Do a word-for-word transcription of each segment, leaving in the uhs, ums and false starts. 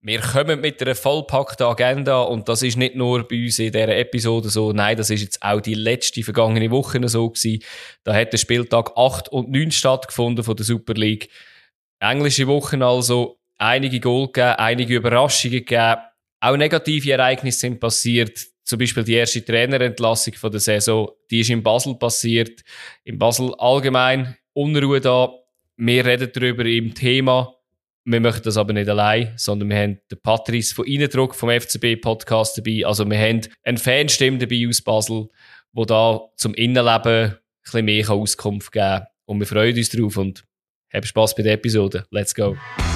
Wir kommen mit einer vollpackten Agenda und das ist nicht nur bei uns in dieser Episode so, nein, das ist jetzt auch die letzte vergangene Woche so gewesen. Da hat der Spieltag acht und neun stattgefunden von der Super League. Englische Wochen also, einige Goal gegeben, einige Überraschungen gegeben, auch negative Ereignisse sind passiert. Zum Beispiel die erste Trainerentlassung von der Saison, die ist in Basel passiert. In Basel allgemein Unruhe da. Wir reden darüber im Thema. Wir möchten das aber nicht allein, sondern wir haben den Patrice von Eindruck vom F C B-Podcast dabei. Also wir haben eine Fanstimme dabei aus Basel, die da zum Innenleben ein bisschen mehr Auskunft geben kann. Und wir freuen uns drauf und habt Spass bei der Episode. Let's go!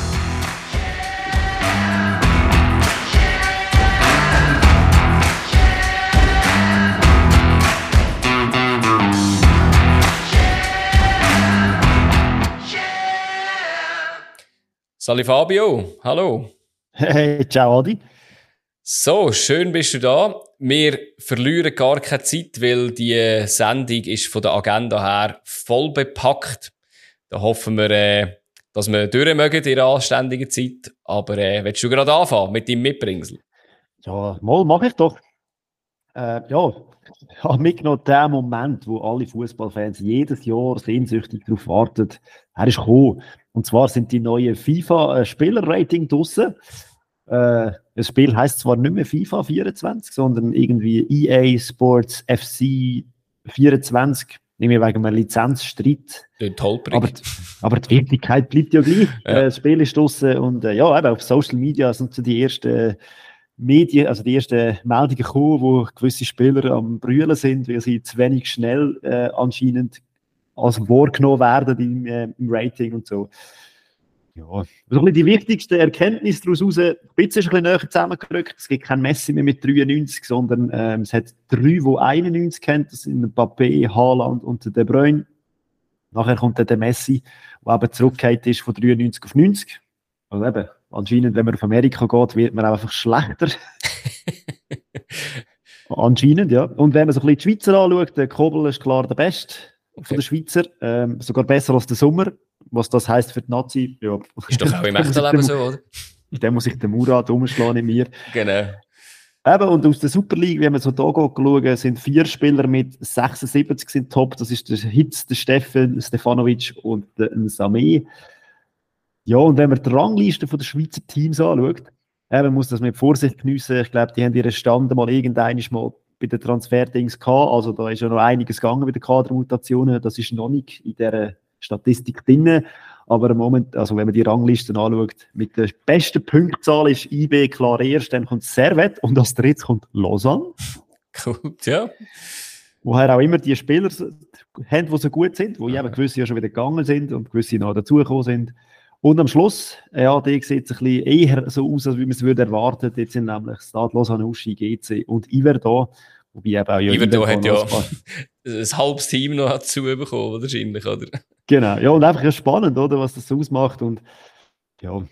Sali Fabio, hallo. Hey, ciao Adi. So, schön bist du da. Wir verlieren gar keine Zeit, weil die Sendung ist von der Agenda her voll bepackt. Da hoffen wir, äh, dass wir durch mögen in der anständigen Zeit. Aber äh, willst du gerade anfangen mit deinem Mitbringsel? Ja, mal mache ich doch. Äh, ja, ich habe mitgenommen den Moment, wo alle Fußballfans jedes Jahr sehnsüchtig darauf warten. Er ist gekommen. Und zwar sind die neuen FIFA-Spieler-Rating draussen. Äh, das Spiel heisst zwar nicht mehr FIFA vierundzwanzig, sondern irgendwie E A Sports F C vierundzwanzig. Nämlich wegen einem Lizenzstreit. Aber, aber die Wirklichkeit bleibt ja gleich. Ja. Äh, das Spiel ist draussen und äh, ja, eben auf Social Media sind so die ersten Medien, also die ersten Meldungen gekommen, wo gewisse Spieler am Brüllen sind, weil sie zu wenig schnell äh, anscheinend als wahrgenommen werden im, äh, im Rating und so. Ja, also ein bisschen die wichtigste Erkenntnis daraus raus, ein bisschen ist ein bisschen näher zusammengerückt. Es gibt kein Messi mehr mit dreiundneunzig, sondern ähm, es hat drei, die einundneunzig kennt. Das sind Mbappé, Haaland und De Bruyne. Nachher kommt dann der Messi, der eben zurückgekehrt ist von dreiundneunzig auf neunzig. Also eben, anscheinend, wenn man auf Amerika geht, wird man einfach schlechter. Anscheinend, ja. Und wenn man so ein bisschen die Schweizer anschaut, der Kobel ist klar der Beste. Okay. Von den Schweizer, ähm, sogar besser als der Sommer. Was das heisst für die Nazi, ja. Ist doch auch im echten Leben so, oder? Dann muss ich den Murat umschlagen in mir. Genau. Eben, und aus der Super League, wenn man so da schaut, sind vier Spieler mit sechsundsiebzig sind top. Das ist der Hitz, der Steffen, Stefanovic und der Samé. Ja, und wenn man die Rangliste der Schweizer Teams anschaut, eben muss das mit Vorsicht geniessen. Ich glaube, die haben ihren Stand mal irgendwann mal bei den Transferdings gehabt. Also da ist ja noch einiges gegangen mit den Kadermutationen. Das ist noch nicht in dieser Statistik drin. Aber im Moment, also wenn man die Ranglisten anschaut, mit der besten Punktzahl ist I B klar erst, dann kommt Servette und als drittes kommt Lausanne. Gut, ja. Woher auch immer die Spieler haben, die so gut sind, wo ja. eben gewisse ja schon wieder gegangen sind und gewisse noch dazugekommen sind. Und am Schluss, ja, die sieht es ein bisschen eher so aus, als wie man es würde erwarten. Jetzt sind nämlich Stade Lausanne, Uschi, G C und Iver da. Wobei eben auch ja Iver da hat ja ein halbes Team noch dazu bekommen, wahrscheinlich, oder? Genau, ja, und einfach ja spannend, oder, was das ausmacht. Und ja,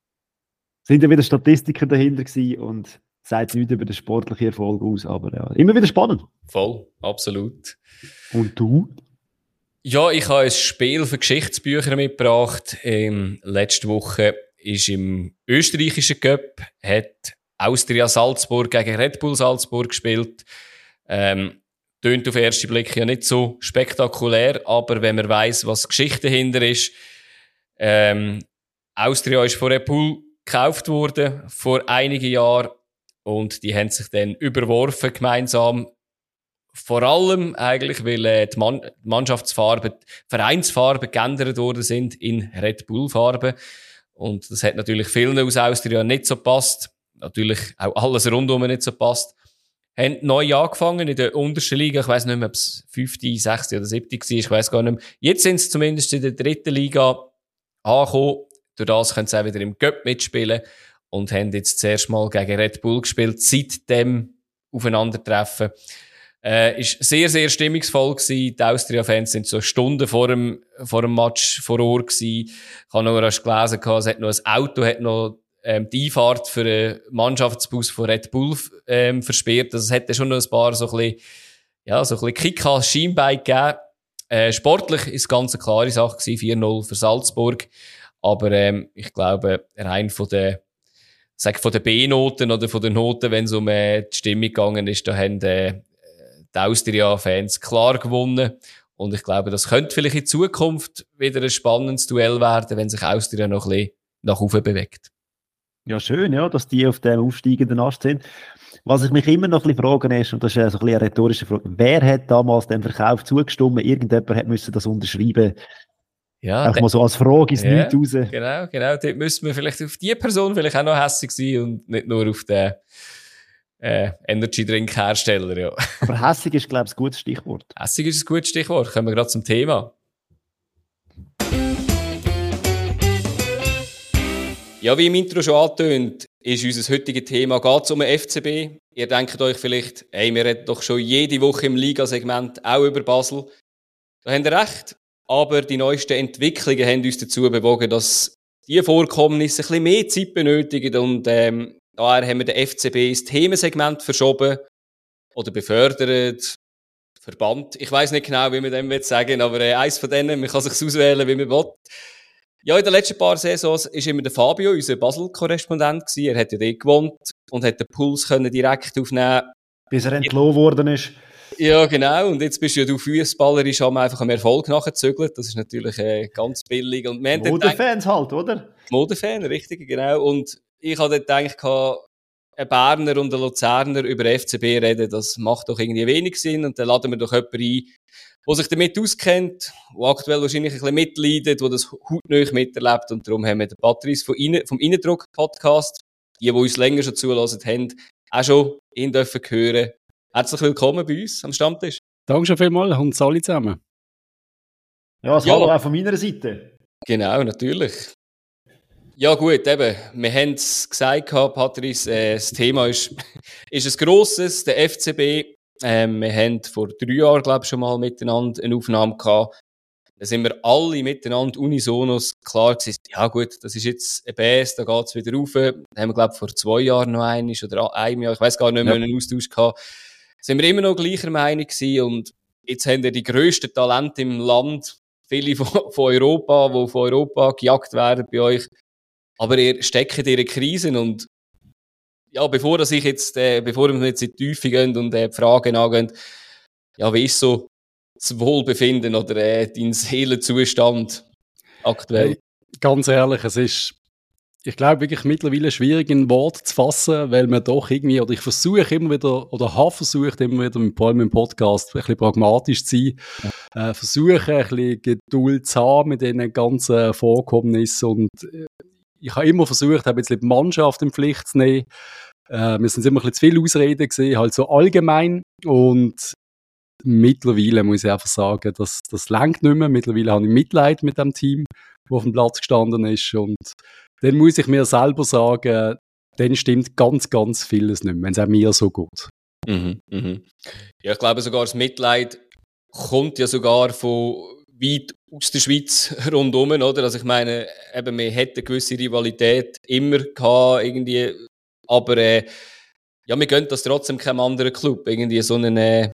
sind ja wieder Statistiken dahinter gewesen und sagt nichts über den sportlichen Erfolg aus, aber ja, immer wieder spannend. Voll, absolut. Und du? Ja, ich habe ein Spiel für Geschichtsbücher mitgebracht. Ähm, letzte Woche ist im österreichischen Cup, hat Austria Salzburg gegen Red Bull Salzburg gespielt. Ähm, tönt auf den ersten Blick ja nicht so spektakulär, aber wenn man weiss, was die Geschichte dahinter ist, ähm, Austria ist von Red Bull gekauft worden vor einigen Jahren und die haben sich dann überworfen gemeinsam. Vor allem eigentlich, weil äh, die, Mann- die Mannschaftsfarben, die Vereinsfarben geändert worden sind in Red Bull-Farben. Und das hat natürlich vielen aus Austria nicht so gepasst. Natürlich auch alles rundum nicht so gepasst. Haben neu angefangen in der untersten Liga. Ich weiss nicht mehr, ob es fünfte, sechste oder siebte war. Ich weiss gar nicht mehr. Jetzt sind sie zumindest in der dritten Liga angekommen. Durch das können sie auch wieder im Cup mitspielen. Und haben jetzt zuerst mal gegen Red Bull gespielt. Seit dem Aufeinandertreffen. Äh, ist sehr, sehr stimmungsvoll gewesen. Die Austria-Fans sind so Stunden vor dem, vor dem Match vor Ort gewesen. Ich habe noch erst gelesen, es hat noch ein Auto, hat noch, ähm, die Einfahrt für einen Mannschaftsbus von Red Bull, ähm, versperrt. Also es hätte schon noch ein paar so ein bisschen, ja, so ein bisschen Kick als Schienbein gegeben. Äh, sportlich ist ganz eine klare Sache gewesen, vier null für Salzburg. Aber, ähm, ich glaube, rein von der, sag von den B-Noten oder von den Noten, wenn es um äh, die Stimmung gegangen ist, da haben äh, die Austria-Fans klar gewonnen. Und ich glaube, das könnte vielleicht in Zukunft wieder ein spannendes Duell werden, wenn sich Austria noch ein bisschen nach oben bewegt. Ja, schön, ja, dass die auf dem aufsteigenden Ast sind. Was ich mich immer noch ein bisschen frage ist, und das ist ja so ein bisschen eine rhetorische Frage, wer hat damals dem Verkauf zugestimmt? Irgendjemand hat müssen das unterschreiben. Ja, auch mal so als Frage ins ja, Nichts raus. Genau, genau. Dort müssen wir vielleicht auf die Person vielleicht auch noch hässig sein und nicht nur auf den äh, Energy-Drink-Hersteller. Ja. Aber hässig ist, glaube ich, ein gutes Stichwort. Hässig ist ein gutes Stichwort. Kommen wir gerade zum Thema. Ja, wie im Intro schon angetönt, ist unser heutiges Thema, geht es um den F C B. Ihr denkt euch vielleicht, ey, wir reden doch schon jede Woche im Ligasegment auch über Basel. Da habt ihr recht. Aber die neuesten Entwicklungen haben uns dazu bewogen, dass diese Vorkommnisse ein bisschen mehr Zeit benötigen. Und ähm, daher haben wir den F C B ins Themensegment verschoben oder befördert. Verband. Ich weiss nicht genau, wie man dem sagen will, aber äh, eins von denen, man kann sich auswählen, wie man will. Ja, in den letzten paar Saisons war immer der Fabio, unser Basel-Korrespondent gewesen. Er hat ja dort gewohnt und hat den Puls können direkt aufnehmen. Bis er entlohnt worden ist. Ja, genau. Und jetzt bist ja du Fußballerisch, haben wir einfach am Erfolg nachgezügelt. Das ist natürlich äh, ganz billig. Und Modefans halt, oder? Modefan, richtig, genau. Und ich hatte dort gedacht, ein Berner und ein Luzerner über F C B reden, das macht doch irgendwie wenig Sinn. Und dann laden wir doch jemanden ein, der sich damit auskennt, der aktuell wahrscheinlich ein bisschen mitleidet, der das hautnah miterlebt. Und darum haben wir den Patrice vom, Innen- vom Innendruck-Podcast, die, die uns länger schon zulassen haben, auch schon ihn dürfen hören. Herzlich willkommen bei uns am Stammtisch. Danke schon vielmals und alle zusammen. Ja, das Ja. Hallo auch von meiner Seite. Genau, natürlich. Ja gut, eben, wir haben es gesagt, Patrice, äh, das Thema ist, ist ein grosses, der F C B. Ähm, wir haben vor drei Jahren, glaube ich, schon mal miteinander eine Aufnahme gehabt. Da sind wir alle miteinander unisonos klar gewesen, ja gut, das ist jetzt ein B S, da geht es wieder rauf. Da haben wir, glaube ich, vor zwei Jahren noch einmal oder einem Jahr, ich weiss gar nicht mehr, ja. einen Austausch gehabt. Da sind wir immer noch gleicher Meinung gewesen und jetzt haben wir die grössten Talente im Land, viele von, von Europa, die von Europa gejagt werden bei euch. Aber ihr steckt in dieser Krise und ja, bevor dass ich jetzt, äh, bevor wir jetzt in die Tiefe gehen und äh, die Fragen angehen, ja, wie ist so das Wohlbefinden oder äh, dein Seelenzustand aktuell? Hey, ganz ehrlich, es ist, ich glaube, wirklich mittlerweile schwierig in Worte zu fassen, weil man doch irgendwie, oder ich versuche immer wieder, oder habe versucht immer wieder, vor allem im Podcast, ein bisschen pragmatisch zu sein, ja. äh, versuche ein bisschen Geduld zu haben mit diesen ganzen Vorkommnissen und äh, ich habe immer versucht, ein bisschen die Mannschaft in Pflicht zu nehmen. Äh, wir sind immer ein bisschen zu viel Ausreden gesehen, halt so allgemein. Und mittlerweile muss ich einfach sagen, das, das reicht nicht mehr. Mittlerweile habe ich Mitleid mit dem Team, das auf dem Platz gestanden ist. Und dann muss ich mir selber sagen, dann stimmt ganz, ganz vieles nicht mehr, wenn es auch mir so geht. Mhm, mhm. Ja, ich glaube sogar, das Mitleid kommt ja sogar von weit aus der Schweiz rundum, oder? Also ich meine, eben, wir hätten eine gewisse Rivalität immer gehabt, irgendwie, aber äh, ja, wir gönnen das trotzdem keinem anderen Club, irgendwie so einen, äh,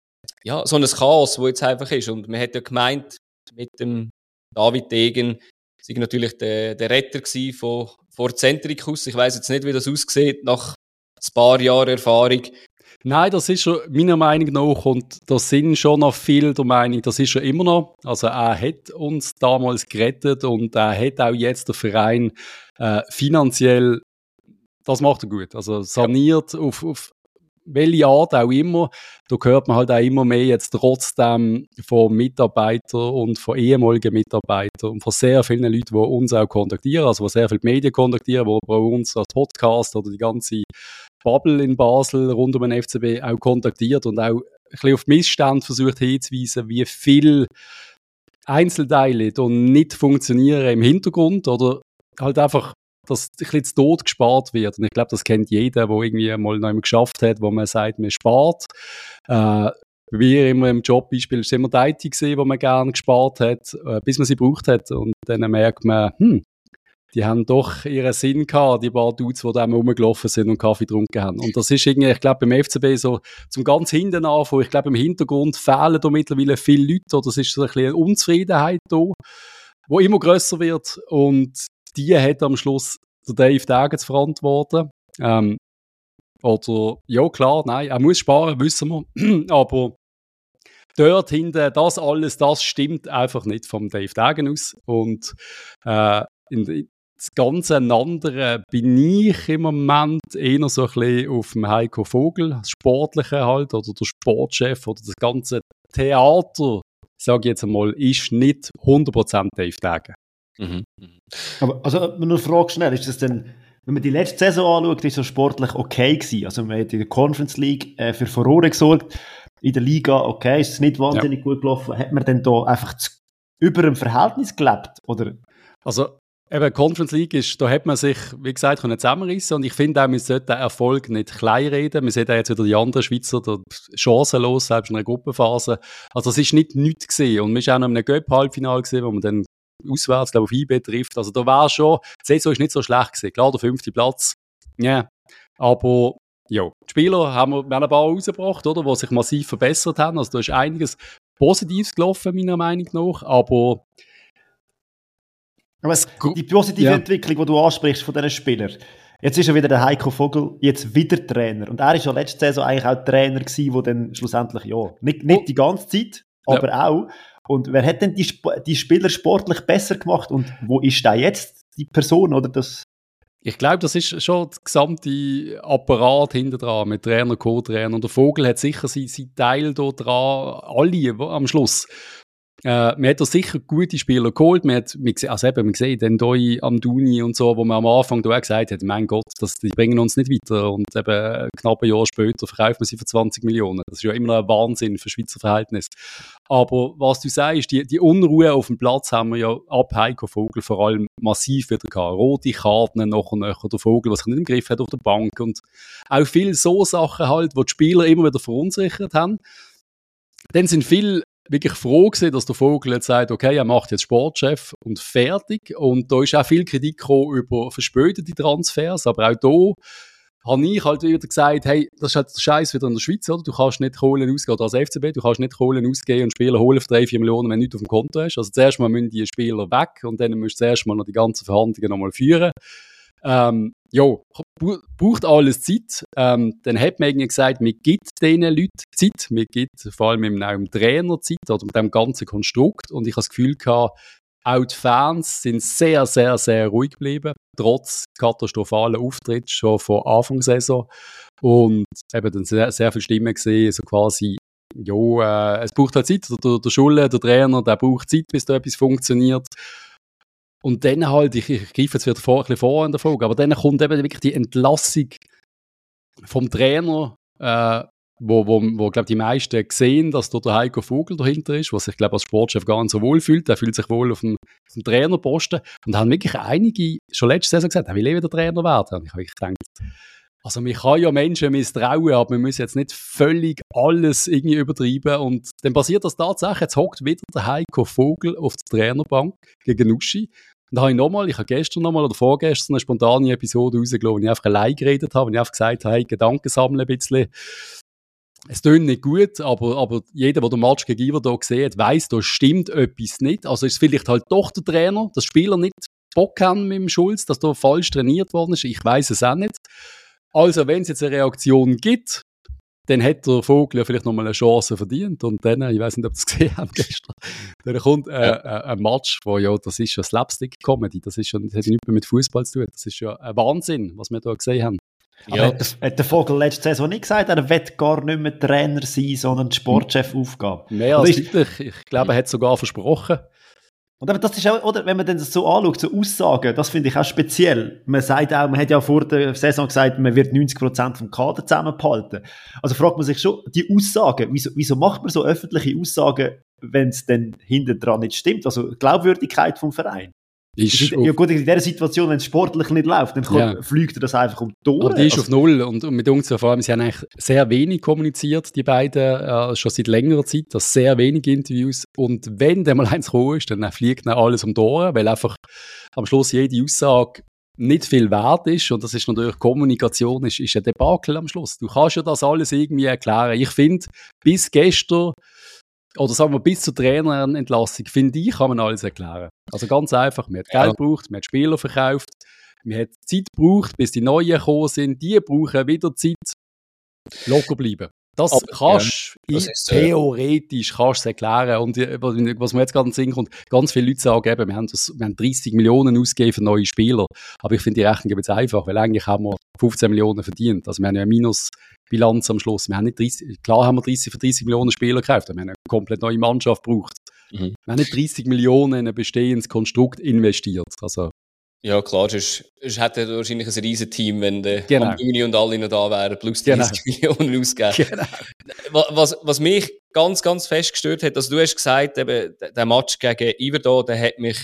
ja, so ein Chaos, wo jetzt einfach ist. Und man hat ja gemeint, mit dem David Degen, sei natürlich der, der Retter gewesen von, von Centricus. Ich weiss jetzt nicht, wie das aussieht nach ein paar Jahren Erfahrung. Nein, das ist schon meiner Meinung nach, und da sind schon noch viele der Meinung, das ist schon immer noch. Also er hat uns damals gerettet und er hat auch jetzt den Verein äh, finanziell, das macht er gut, also saniert ja. auf, auf welche Art auch immer. Da hört man halt auch immer mehr jetzt trotzdem von Mitarbeitern und von ehemaligen Mitarbeitern und von sehr vielen Leuten, die uns auch kontaktieren, also die sehr viele Medien kontaktieren, die bei uns als Podcast oder die ganze Bubble in Basel rund um den F C B auch kontaktiert und auch ein bisschen auf die Missstände versucht hinzuweisen, wie viele Einzelteile da nicht funktionieren im Hintergrund oder halt einfach, dass ein bisschen zu Tod gespart wird. Und ich glaube, das kennt jeder, der irgendwie mal noch einmal geschafft hat, wo man sagt, man spart. Äh, wie immer im Jobbeispiel ist es immer die I T gesehen, wo man gerne gespart hat, äh, bis man sie gebraucht hat. Und dann merkt man, hm, die haben doch ihren Sinn gehabt, die paar Dudes, die da rumgelaufen sind und Kaffee getrunken haben. Und das ist irgendwie, ich glaube, beim F C B so zum ganz hinten anfangen. Ich glaube, im Hintergrund fehlen da mittlerweile viele Leute, oder es ist so ein bisschen eine Unzufriedenheit da, die immer grösser wird. Und die hat am Schluss der Dave Degen zu verantworten. Ähm, oder, ja klar, nein, er muss sparen, wissen wir, aber dort hinten, das alles, das stimmt einfach nicht vom Dave Degen aus. Und äh, in, das ganze andere bin ich im Moment eher so ein bisschen auf dem Heiko Vogel, das Sportliche halt, oder der Sportchef, oder das ganze Theater, sage ich jetzt einmal, ist nicht hundert Prozent Dave Degen. Mhm. Aber, also, nur eine Frage schnell, ist das denn, wenn man die letzte Saison anschaut, ist das sportlich okay gewesen? Also, man hat in der Conference League äh, für Furore gesorgt, in der Liga, okay, ist es nicht wahnsinnig ja. gut gelaufen. Hat man denn da einfach zu, über ein Verhältnis gelebt, oder? Also, eben, Conference League ist, da hat man sich, wie gesagt, zusammenrissen und ich finde auch, man sollte den Erfolg nicht kleinreden. Wir sehen da jetzt wieder die anderen Schweizer da chancenlos, selbst in einer Gruppenphase. Also, es ist nicht nichts gesehen und man ist auch noch in einem Göpp-Halbfinale gesehen, wo man dann auswärts, glaube ich, auf I B trifft. Also, da war schon, die Saison ist nicht so schlecht gewesen. Klar, der fünfte Platz, ja, yeah. Aber, ja, die Spieler haben wir, wir haben ein paar rausgebracht, oder, die sich massiv verbessert haben. Also, da ist einiges Positives gelaufen, meiner Meinung nach, aber Aber die positive ja. Entwicklung, die du ansprichst von diesen Spielern, jetzt ist ja wieder der Heiko Vogel jetzt wieder Trainer. Und er ist ja letzte Saison eigentlich auch Trainer gewesen, der dann schlussendlich, ja, nicht, nicht die ganze Zeit, aber ja. auch. Und wer hat denn die, Sp- die Spieler sportlich besser gemacht und wo ist da jetzt die Person, oder das? Ich glaube, das ist schon das gesamte Apparat hinter dran mit Trainer, Co-Trainer. Und der Vogel hat sicher seinen, seinen Teil da dran, alle am Schluss. Äh, man hat da sicher gute Spieler geholt. Man hat, also eben, man sieht den Doi am Duni und so, wo man am Anfang da auch gesagt hat, mein Gott, das, die bringen uns nicht weiter. Und eben knapp ein Jahr später verkauft man sie für zwanzig Millionen. Das ist ja immer noch ein Wahnsinn für Schweizer Verhältnisse. Aber was du sagst, die, die Unruhe auf dem Platz haben wir ja ab Heiko Vogel vor allem massiv wieder gehabt. Rote Karten, nachher, nachher der Vogel, was sich nicht im Griff hat auf der Bank. Und auch viele so Sachen halt, die die Spieler immer wieder verunsichert haben. Dann sind viele wirklich froh gewesen, dass der Vogel jetzt sagt, okay, er macht jetzt Sportchef und fertig. Und da ist auch viel Kritik gekommen über verspätete Transfers, aber auch da habe ich halt wieder gesagt, hey, das ist halt der Scheiß wieder in der Schweiz, oder? Du kannst nicht Kohlen ausgeben, oder als F C B, du kannst nicht Kohlen ausgeben und Spieler holen für drei, vier Millionen, wenn du nichts auf dem Konto hast. Also zuerst mal müssen die Spieler weg und dann musst du zuerst mal noch die ganzen Verhandlungen nochmal führen. Ähm, ja, braucht alles Zeit. Ähm, dann hat man irgendwie gesagt, man gibt diesen Leuten Zeit, man gibt vor allem auch dem Trainer Zeit oder mit dem ganzen Konstrukt. Und ich habe das Gefühl gehabt, auch die Fans sind sehr, sehr, sehr ruhig geblieben, trotz katastrophalen Auftritt schon von Anfang der Saison. Und eben dann sehr, sehr viele Stimmen gesehen, so quasi, ja, äh, es braucht halt Zeit. Der, der Schulle, der Trainer, der braucht Zeit, bis da etwas funktioniert. Und dann halt, ich, ich greife jetzt wieder vor, ein bisschen vor in der Folge, aber dann kommt eben wirklich die Entlassung vom Trainer, äh, wo, wo, wo glaube die meisten sehen, dass da der Heiko Vogel dahinter ist, was sich, glaube als Sportchef gar nicht so wohl fühlt. Er fühlt sich wohl auf dem, auf dem Trainerposten. Und da haben wirklich einige schon letzte Saison gesagt, er will eh wieder Trainer werden. Und ich habe wirklich gedacht, also man kann ja Menschen misstrauen, aber wir müssen jetzt nicht völlig alles irgendwie übertreiben. Und dann passiert das tatsächlich, jetzt hockt wieder der Heiko Vogel auf der Trainerbank gegen Uschi. Und da habe ich nochmal, ich habe gestern nochmal oder vorgestern eine spontane Episode rausgelassen, wo ich einfach allein geredet habe, wo ich einfach gesagt habe, hey, Gedanken sammeln ein bisschen. Es tönt nicht gut, aber, aber jeder, der den Match gegen Iver sieht, weiss, da stimmt etwas nicht. Also ist es vielleicht halt doch der Trainer, dass Spieler nicht Bock haben mit dem Schulz, dass da falsch trainiert worden ist. Ich weiss es auch nicht. Also, wenn es jetzt eine Reaktion gibt, dann hat der Vogel ja vielleicht nochmal eine Chance verdient. Und dann, ich weiss nicht, ob ihr es gesehen habt gestern, dann kommt äh, ja. äh, ein Match, wo ja, das ist ja Slapstick-Comedy, das, ist schon, das hat nichts mehr mit Fußball zu tun. Das ist ja ein Wahnsinn, was wir da gesehen haben. Ja. Hat, hat der Vogel letzte Saison nicht gesagt, er will gar nicht mehr Trainer sein, sondern Sportchef-Aufgabe? Mehr als deutlich. Ich glaube, er hat sogar versprochen. Und aber das ist auch, oder, wenn man das so anschaut, so Aussagen, das finde ich auch speziell. Man sagt auch, man hat ja vor der Saison gesagt, man wird neunzig Prozent vom Kader zusammenbehalten. Also fragt man sich schon, die Aussagen, wieso, wieso macht man so öffentliche Aussagen, wenn es dann hinten dran nicht stimmt? Also Glaubwürdigkeit vom Verein. Ist ja gut, in dieser Situation, wenn es sportlich nicht läuft, dann ja. fliegt er das einfach um die Ohren. Aber die ist also, auf Null und, und mit uns vor allem, sie haben eigentlich sehr wenig kommuniziert, die beiden, äh, schon seit längerer Zeit, das sehr wenige Interviews. Und wenn dann mal eins gekommen ist, dann fliegt dann alles um die Ohren, weil einfach am Schluss jede Aussage nicht viel wert ist und das ist natürlich, Kommunikation ist, ist ein Debakel am Schluss. Du kannst ja das alles irgendwie erklären. Ich finde, bis gestern oder sagen wir, bis zur Trainerentlassung, finde ich, kann man alles erklären. Also ganz einfach, man hat Geld ja. gebraucht, man hat Spieler verkauft, Man hat Zeit gebraucht, bis die Neuen gekommen sind. Die brauchen wieder Zeit. Locker bleiben. Das Aber, kannst ja, das ich, ist, äh, theoretisch kannst du es erklären. Und äh, was was mir jetzt gerade in den Sinn kommt, ganz viele Leute sagen eben, wir haben, das, wir haben dreissig Millionen ausgegeben für neue Spieler. Aber ich finde die Rechnung jetzt einfach, weil eigentlich haben wir fünfzehn Millionen verdient. Also wir haben ja eine Minusbilanz am Schluss. Wir haben nicht dreißig, klar haben wir dreißig für dreißig Millionen Spieler gekauft, aber wir haben eine komplett neue Mannschaft gebraucht. Mhm. Wir haben nicht dreißig Millionen in ein bestehendes Konstrukt investiert. Also, Ja, klar, sonst, sonst hätte er wahrscheinlich ein riesen Team, wenn der Genau. Juni und alle noch da wären, plus Genau. dreißig Millionen ausgeben. genau. Wa- Was, was mich ganz, ganz fest gestört hat, also du hast gesagt, eben, der der Match gegen Iverdon, der hat mich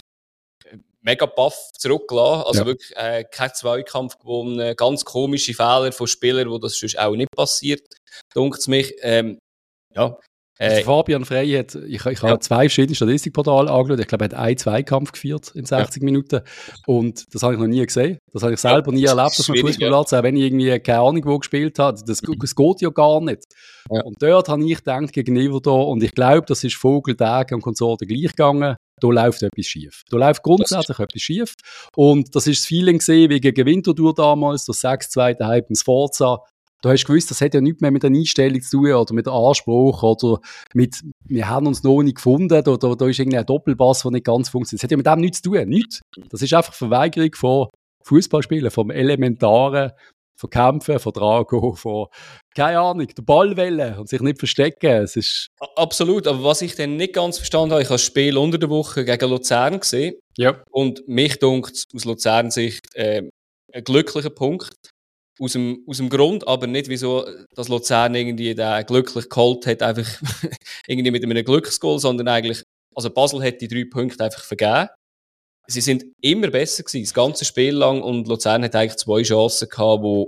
mega baff zurückgelassen. Also Ja. wirklich äh, kein Zweikampf gewonnen, ganz komische Fehler von Spielern, wo das sonst auch nicht passiert, dunkt mich. Ähm, ja, Also äh, Fabian Frey hat, ich, ich Ja. habe zwei verschiedene Statistikportale angeschaut. Ich glaube, er hat einen Zweikampf geführt in sechzig Minuten. Und das habe ich noch nie gesehen. Das habe ich selber nie das erlebt ist auf einem schwierig, Fußballplatz, auch wenn ich irgendwie keine Ahnung wo gespielt habe. Das, das geht ja gar nicht. Ja. Und dort habe ich gedacht, gegen Iverdon, und ich glaube, das ist Vogel, Tage und Konsorten gleich gegangen, da läuft etwas schief. Da läuft grundsätzlich etwas schief. Und das ist das Feeling gesehen, wie gegen Winterthur damals, das sechs zwei daheim ins Forza. Du hast gewusst, das hat ja nichts mehr mit der Einstellung zu tun oder mit dem Anspruch oder mit, wir haben uns noch nicht gefunden, da, da, da ist irgendwie ein Doppelpass, der nicht ganz funktioniert. Das hat ja mit dem nichts zu tun, nichts. Das ist einfach Verweigerung von Fußballspielen, vom Elementaren, von Kämpfen, von Drago, von, keine Ahnung, der Ball wählen und sich nicht verstecken. Es ist, absolut, aber was ich dann nicht ganz verstanden habe, ich habe das Spiel unter der Woche gegen Luzern gesehen ja. und mich dunkt aus Luzern-Sicht äh, ein glücklicher Punkt. Aus dem, aus dem Grund, aber nicht wieso, dass Luzern irgendwie den glücklich geholt hat, einfach irgendwie mit einem Glücksgoal, sondern eigentlich, also Basel hat die drei Punkte einfach vergeben. Sie sind immer besser gewesen, das ganze Spiel lang, und Luzern hat eigentlich zwei Chancen gehabt, wo,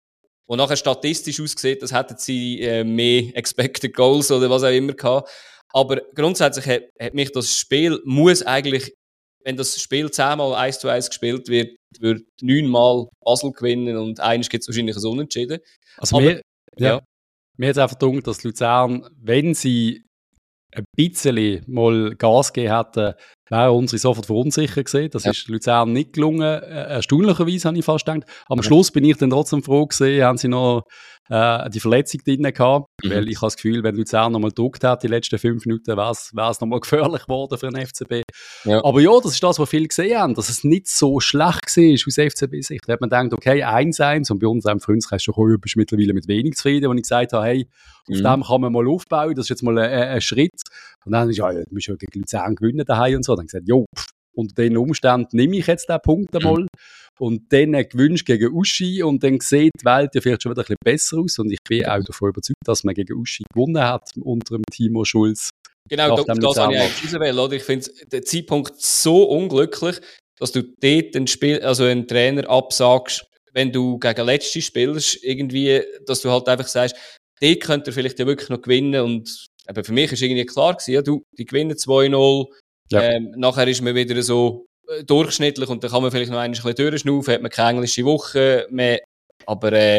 wo nachher statistisch aussieht, als hätten sie äh, mehr Expected Goals oder was auch immer gehabt. Aber grundsätzlich hat, hat mich das Spiel, muss eigentlich, wenn das Spiel zehnmal eins zu eins gespielt wird, wird neunmal Basel gewinnen und eines gibt es wahrscheinlich ein Unentschieden. Also Aber, mir, ja, ja. mir hat es einfach gedacht, dass Luzern, wenn sie ein bisschen mal Gas gegeben hätten, wäre unsere sofort verunsichert gewesen. Das Ja. ist Luzern nicht gelungen. Äh, Erstaunlicherweise habe ich fast gedacht. Am Schluss bin ich dann trotzdem froh gewesen, haben sie noch äh, die Verletzung drin gehabt. Mhm. Weil ich habe das Gefühl, wenn Luzern nochmal gedruckt hat, die letzten fünf Minuten, wäre es nochmal gefährlich geworden für den F C B. Ja. Aber ja, das ist das, was viele gesehen haben, dass es nicht so schlecht war aus F C B-Sicht. Da hat man gedacht, okay, eins eins, und bei uns im Freundeskreis schon gekommen, bist mittlerweile mit wenig zufrieden, wo ich gesagt habe, hey, auf Mhm. dem kann man mal aufbauen, das ist jetzt mal ein, ein Schritt. Und dann ist ja, ja, du musst ja gegen Luzern gewinnen daheim und so. Dann habe ich gesagt, jo, pff, unter den Umständen nehme ich jetzt den Punkt einmal. Und dann gewünscht gegen Uschi, und dann sieht die Welt ja vielleicht schon wieder ein bisschen besser aus. Und ich bin auch davon überzeugt, dass man gegen Uschi gewonnen hat unter dem Timo Schulz. Genau, Nach da, dem das habe ich Luzerner. eigentlich auswählen, oder? Ich finde den Zeitpunkt so unglücklich, dass du dort einen, Spiel, also einen Trainer absagst, wenn du gegen Letzte spielst, irgendwie, dass du halt einfach sagst, dort könnt ihr vielleicht ja wirklich noch gewinnen. Und eben für mich ist irgendwie klar gewesen, ja, du, die gewinnen zwei null. Ja. Ähm, nachher ist man wieder so äh, durchschnittlich und dann kann man vielleicht noch ein bisschen durchschnaufen, hat man keine englische Woche mehr. Aber äh,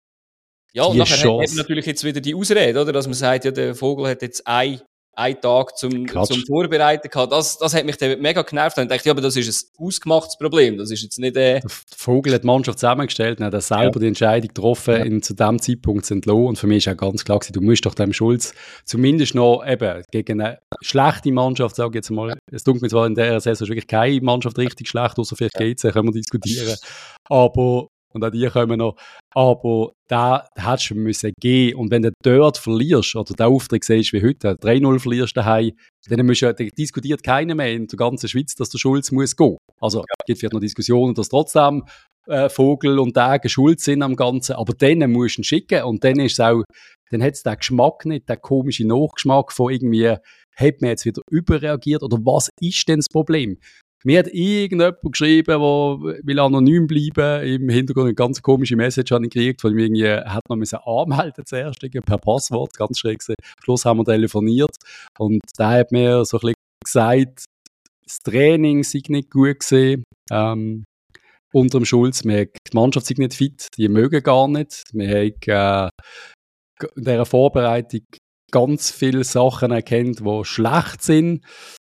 ja, und Die nachher hat, hat man Chance. natürlich jetzt wieder die Ausrede, oder? Dass man sagt, ja, der Vogel hat jetzt ein einen Tag zum, Quatsch. zum Vorbereiten gehabt. Das, das hat mich dann mega genervt. Und ich dachte, ja, aber das ist ein ausgemachtes Problem. Das ist jetzt nicht... Äh, Der Vogel hat die Mannschaft zusammengestellt und hat selber Ja. die Entscheidung getroffen, Ja. ihn zu diesem Zeitpunkt zu entlassen. Und für mich ist auch ganz klar gewesen, du musst doch dem Schulz zumindest noch eben gegen eine schlechte Mannschaft, sage ich jetzt mal, es tut mir zwar in der Saison wirklich keine Mannschaft richtig schlecht, außer vielleicht G C, können wir diskutieren. Aber, und auch die kommen noch, aber da hättest du müssen gehen. Und wenn du dort verlierst, oder den Auftritt siehst wie heute, drei null verlierst daheim, dann, musst du, dann diskutiert keiner mehr in der ganzen Schweiz, dass der Schulz muss gehen. Also, es gibt vielleicht noch Diskussionen, dass trotzdem äh, Vogel und Tage schuld sind am Ganzen, aber dann musst du ihn schicken, und dann ist es auch, dann hat es den Geschmack nicht, den komischen Nachgeschmack von irgendwie, hat man jetzt wieder überreagiert, oder was ist denn das Problem? Mir hat irgendjemand geschrieben, wo will anonym bleiben, im Hintergrund eine ganz komische Message habe ich gekriegt, weil ich mich irgendwie hat noch müssen anmelden zuerst, irgendwie per Passwort, ganz schräg gewesen. Am Schluss haben wir telefoniert, und da hat mir so ein bisschen gesagt, das Training sei nicht gut gewesen, ähm, unter dem Schulz. Wir haben, die Mannschaft sei nicht fit, die mögen gar nicht. Wir haben äh, in dieser Vorbereitung ganz viele Sachen erkannt, die schlecht sind.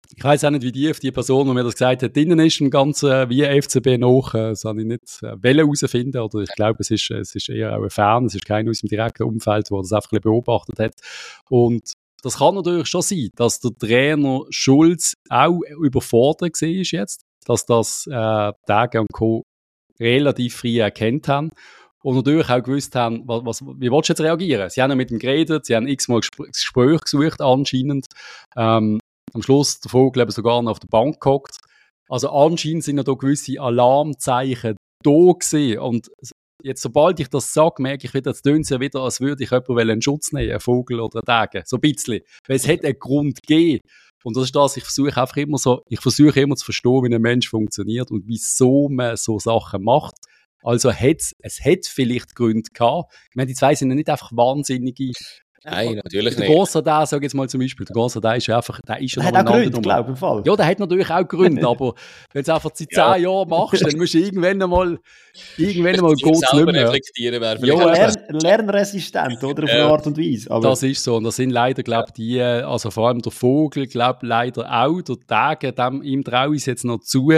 Ich weiss auch nicht, wie die, die Person, die mir das gesagt hat, drinnen ist im ganzen wie F C B noch. Das habe ich nicht äh, herausfinden oder ich glaube, es ist, es ist eher auch ein Fan, es ist keiner aus dem direkten Umfeld, der das einfach ein bisschen beobachtet hat. Und das kann natürlich schon sein, dass der Trainer Schulz auch überfordert war jetzt, dass das äh, Tage und Co. relativ früh erkannt haben. Und natürlich auch gewusst haben, was, was, wie willst du jetzt reagieren? Sie haben ja mit ihm geredet, sie haben x-mal Gespr- Gespräche gesucht anscheinend. Ähm, am Schluss der Vogel eben sogar noch auf der Bank gehockt. Also anscheinend sind ja da gewisse Alarmzeichen da gewesen. Und jetzt, sobald ich das sage, merke ich wieder, es tönt ja wieder, als würde ich jemanden in Schutz nehmen, einen Vogel oder einen Degen. So ein bisschen. Weil es hat einen Grund gegeben. Und das ist das, ich versuche einfach immer so, ich versuche immer zu verstehen, wie ein Mensch funktioniert und wieso man so Sachen macht. Also hat's, es hat vielleicht Gründe gehabt. Ich meine, die zwei sind ja nicht einfach wahnsinnige. Nein, natürlich der nicht. Gonzadin, sag ich jetzt mal zum Beispiel, der Gonzadin ist ja einfach, der ist ja Der noch hat auch ein Gründe, anderer Nummer. glaube ich, im Fall. Ja, der hat natürlich auch Gründe, aber wenn du es einfach seit Ja. zehn Jahren machst, dann musst du irgendwann einmal, irgendwann einmal Ich geht's nicht selber mehr. reflektieren wäre Ja, vielleicht Lern, lernresistent, oder? Auf Ja. eine Art und Weise. Aber Das ist so. Und das sind leider, glaube ich, die, also vor allem der Vogel, glaube leider auch, der Tage, dem, ihm traue ich es jetzt noch zu,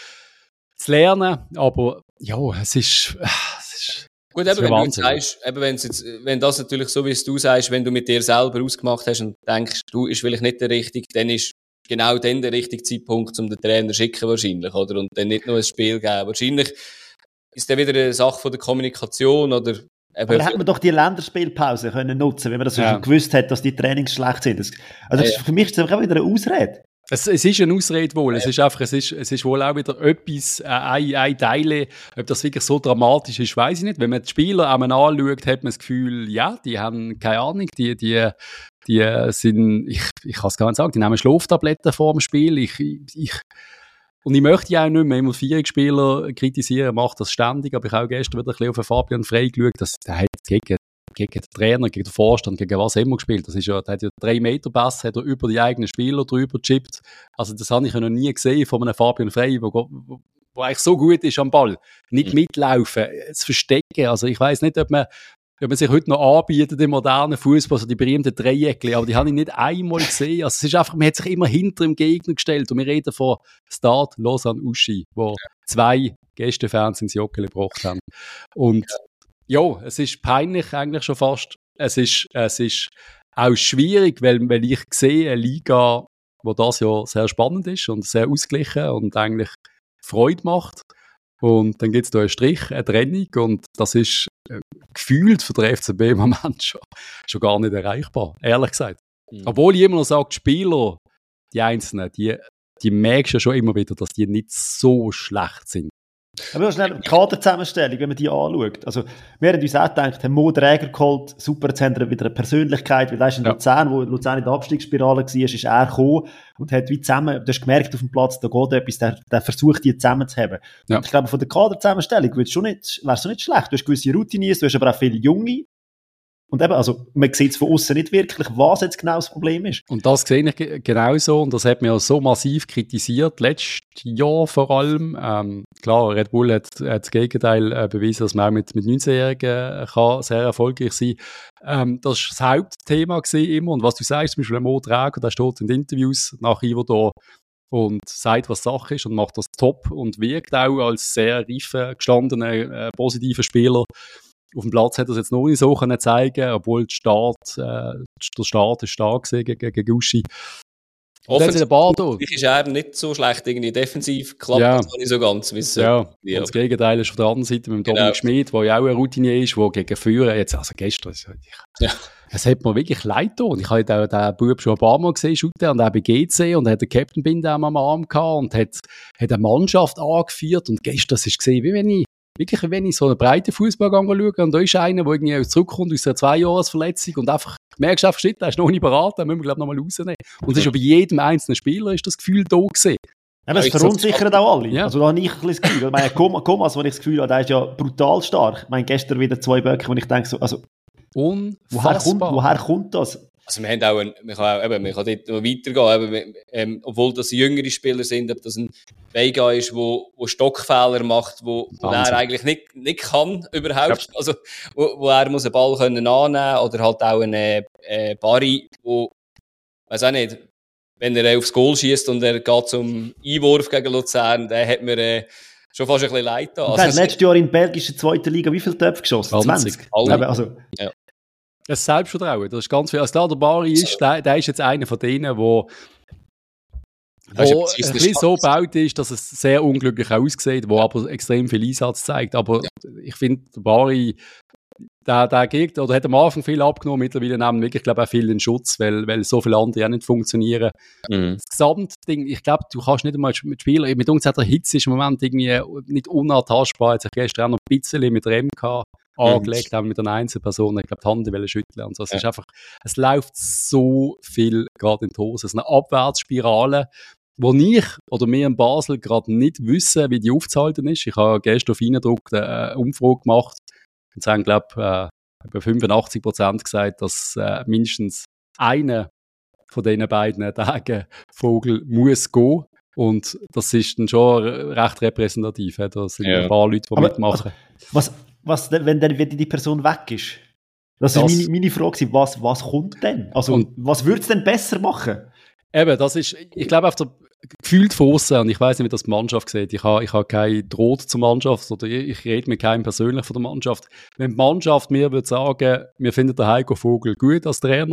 zu lernen. Aber ja, es ist, es ist Gut, das eben, ist wenn du Wahnsinn. jetzt sagst, eben, wenn's jetzt, wenn das natürlich so, wie es du sagst, wenn du mit dir selber ausgemacht hast und denkst, du ist vielleicht nicht der Richtige, dann ist genau dann der richtige Zeitpunkt, um den Trainer zu schicken wahrscheinlich, oder? Und dann nicht nur ein Spiel geben. Wahrscheinlich ist dann wieder eine Sache von der Kommunikation, oder? Eben, Aber dann hätte man doch die Länderspielpause können nutzen, wenn man das Ja. schon gewusst hat, dass die Trainings schlecht sind. Das, also das, Ja, ja. für mich ist das einfach auch wieder eine Ausrede. Es, es ist eine Ausrede wohl. Es ist einfach, es ist, es ist wohl auch wieder etwas, äh, ein, ein Teil, ob das wirklich so dramatisch ist, weiß ich nicht. Wenn man die Spieler einmal anschaut, hat man das Gefühl, ja, die haben keine Ahnung, die, die, die sind, ich, ich kann es gar nicht sagen, die nehmen Schlaftabletten vor dem Spiel. Ich, ich, und ich möchte ja auch nicht mehr immer Vierungsspieler kritisieren, macht das ständig, aber ich habe auch gestern wieder ein bisschen auf den Fabian Frey geschaut, dass der hat gegen gegen den Trainer, gegen den Vorstand, gegen was immer gespielt. Das ist ja, der hat ja drei Meter Pass, hat er über die eigenen Spieler drüber gechippt. Also das habe ich ja noch nie gesehen von einem Fabian Frey, wo, wo, wo eigentlich so gut ist am Ball. Nicht mitlaufen, zu verstecken. Also ich weiss nicht, ob man, ob man sich heute noch anbietet im modernen Fußball, so die berühmten Dreieckli, aber die habe ich nicht einmal gesehen. Also es ist einfach, man hat sich immer hinter dem Gegner gestellt und wir reden von Stade Lausanne Uschi, wo zwei Gästefans ins Joggeli gebracht haben. Und ja, es ist peinlich eigentlich schon fast. Es ist, es ist auch schwierig, weil, weil ich sehe eine Liga, wo das ja sehr spannend ist und sehr ausgeglichen und eigentlich Freude macht. Und dann gibt es da einen Strich, eine Trennung und das ist äh, gefühlt für den F C B im Moment schon, schon gar nicht erreichbar, ehrlich gesagt. Mhm. Obwohl ich immer noch sage, die Spieler, die Einzelnen, die, die merkst ja schon immer wieder, dass die nicht so schlecht sind. Aber schnell die Kaderzusammenstellung, wenn man die anschaut. Also, wir haben uns auch gedacht, haben Mo Dräger geholt, super, jetzt haben wir wieder eine Persönlichkeit, weil da ist in ja. Luzern, wo Luzern in der Abstiegsspirale war, ist er gekommen und hat wie zusammen, du hast gemerkt auf dem Platz, da geht etwas, der, der versucht, die zusammenzuheben. Ja. Und ich glaube, von der Kaderzusammenstellung wäre es schon nicht, wär's schon nicht schlecht. Du hast gewisse Routiniers, du hast aber auch viele Junge. Und eben, also, man sieht es von außen nicht wirklich, was jetzt genau das Problem ist. Und das sehe ich g- genauso, und das hat mir auch so massiv kritisiert, letztes Jahr vor allem. Ähm, klar, Red Bull hat, hat das Gegenteil äh, bewiesen, dass man auch mit, mit neunzehnjährigen äh, kann sehr erfolgreich sein kann. Ähm, das war das Hauptthema gewesen immer. Und was du sagst, zum Beispiel Mo Dräger, der steht in den Interviews nach Iverdor und sagt, was Sache ist und macht das top und wirkt auch als sehr reifer, gestandener, äh, positiver Spieler. Auf dem Platz hat er es jetzt noch nicht so können zeigen, obwohl der Start, äh, der Start ist stark gegen, gegen Guschi. Offensichtlich ist er nicht so schlecht, irgendwie defensiv klappt ja. das nicht so ganz. Ja, und das Gegenteil ist auf der anderen Seite mit dem genau. Dominik Schmid, der ja auch eine Routine ist, der gegen Führer jetzt, also gestern, ich, ja. es hat mir wirklich leid getan. Ich habe auch den Bub schon ein paar Mal gesehen, shooten, und auch bei G C, und er hat den Captain Binde am Arm gehabt und hat, hat eine Mannschaft angeführt, und gestern ist es gesehen, wie wenn ich wirklich, wenn ich so einen breiten Fußball schaue, und da ist einer, der irgendwie zurückkommt aus einer Zwei-Jahres-Verletzung und einfach, merkst du einfach, shit, der ist noch nicht beraten, den müssen wir, glaube ich, nochmal rausnehmen. Und es ist ja bei jedem einzelnen Spieler ist das Gefühl da gewesen. Ja, das verunsichert auch alle. Ja. Also da habe ich ein bisschen das Gefühl. Ich meine, Komas, wo ich das Gefühl habe, der ist ja brutal stark. Ich meine, gestern wieder zwei Böcke, wo ich denke so, also, woher kommt, woher kommt das? Also wir haben auch, ein, man kann auch eben, man kann dort noch weitergehen, eben, ähm, obwohl das jüngere Spieler sind, ob das ein Vega ist, wo, wo Stockfehler macht, wo, wo er eigentlich nicht, nicht kann überhaupt, ja. Also wo, wo er muss einen Ball können annehmen, oder halt auch ein äh, Barry, wo, weiß auch nicht, wenn er aufs Goal schießt und er geht zum Einwurf gegen Luzern, dann hat mir äh, schon fast ein bisschen leid da. Also, er hat letztes Jahr in der belgischen zweiten Liga wie viele Töpfe geschossen? zwanzig. zwanzig. Alle. Also, ja. Das Selbstvertrauen, das ist ganz viel. Also da der Bari ist, der, der ist jetzt einer von denen, wo, wo ein bisschen so gebaut ist, dass es sehr unglücklich aussieht, wo aber extrem viel Einsatz zeigt. Aber ja. ich finde, der Bari, der, der geht, oder hat am Anfang viel abgenommen, mittlerweile nehmen wirklich, glaube ich, auch viel in Schutz, weil, weil so viele andere auch nicht funktionieren. Mhm. Das Gesamtding, ich glaube, du kannst nicht einmal mit Spielern, mit uns hat der Hitze ist im Moment irgendwie nicht unantastbar, hat sich gestern auch noch ein bisschen mit der M K angelegt, haben mit einer Einzelperson, ich glaube, die Hand wollen schütteln und so. Es ja. ist einfach, es läuft so viel gerade in die Hose. Es ist eine Abwärtsspirale, wo ich oder wir in Basel gerade nicht wissen, wie die aufzuhalten ist. Ich habe gestern auf Eindruck eine Umfrage gemacht und sagen, glaube ich, äh, über fünfundachtzig Prozent gesagt, dass äh, mindestens einer von diesen beiden Tagen Vogel muss gehen. Und das ist dann schon recht repräsentativ. Da sind ja. ein paar Leute, die Aber mitmachen. Was, was, wenn, dann, wenn die Person weg ist? Das war meine, meine Frage. Was, was kommt denn? Also, und was würde es denn besser machen? Eben, das ist, ich glaube, auf der gefühlt von aussen, und ich weiss nicht, wie das die Mannschaft sieht. Ich habe ich ha keinen Draht zur Mannschaft oder ich, ich rede mit keinem persönlich von der Mannschaft. Wenn die Mannschaft mir würde sagen, wir finden den Heiko Vogel gut als Trainer,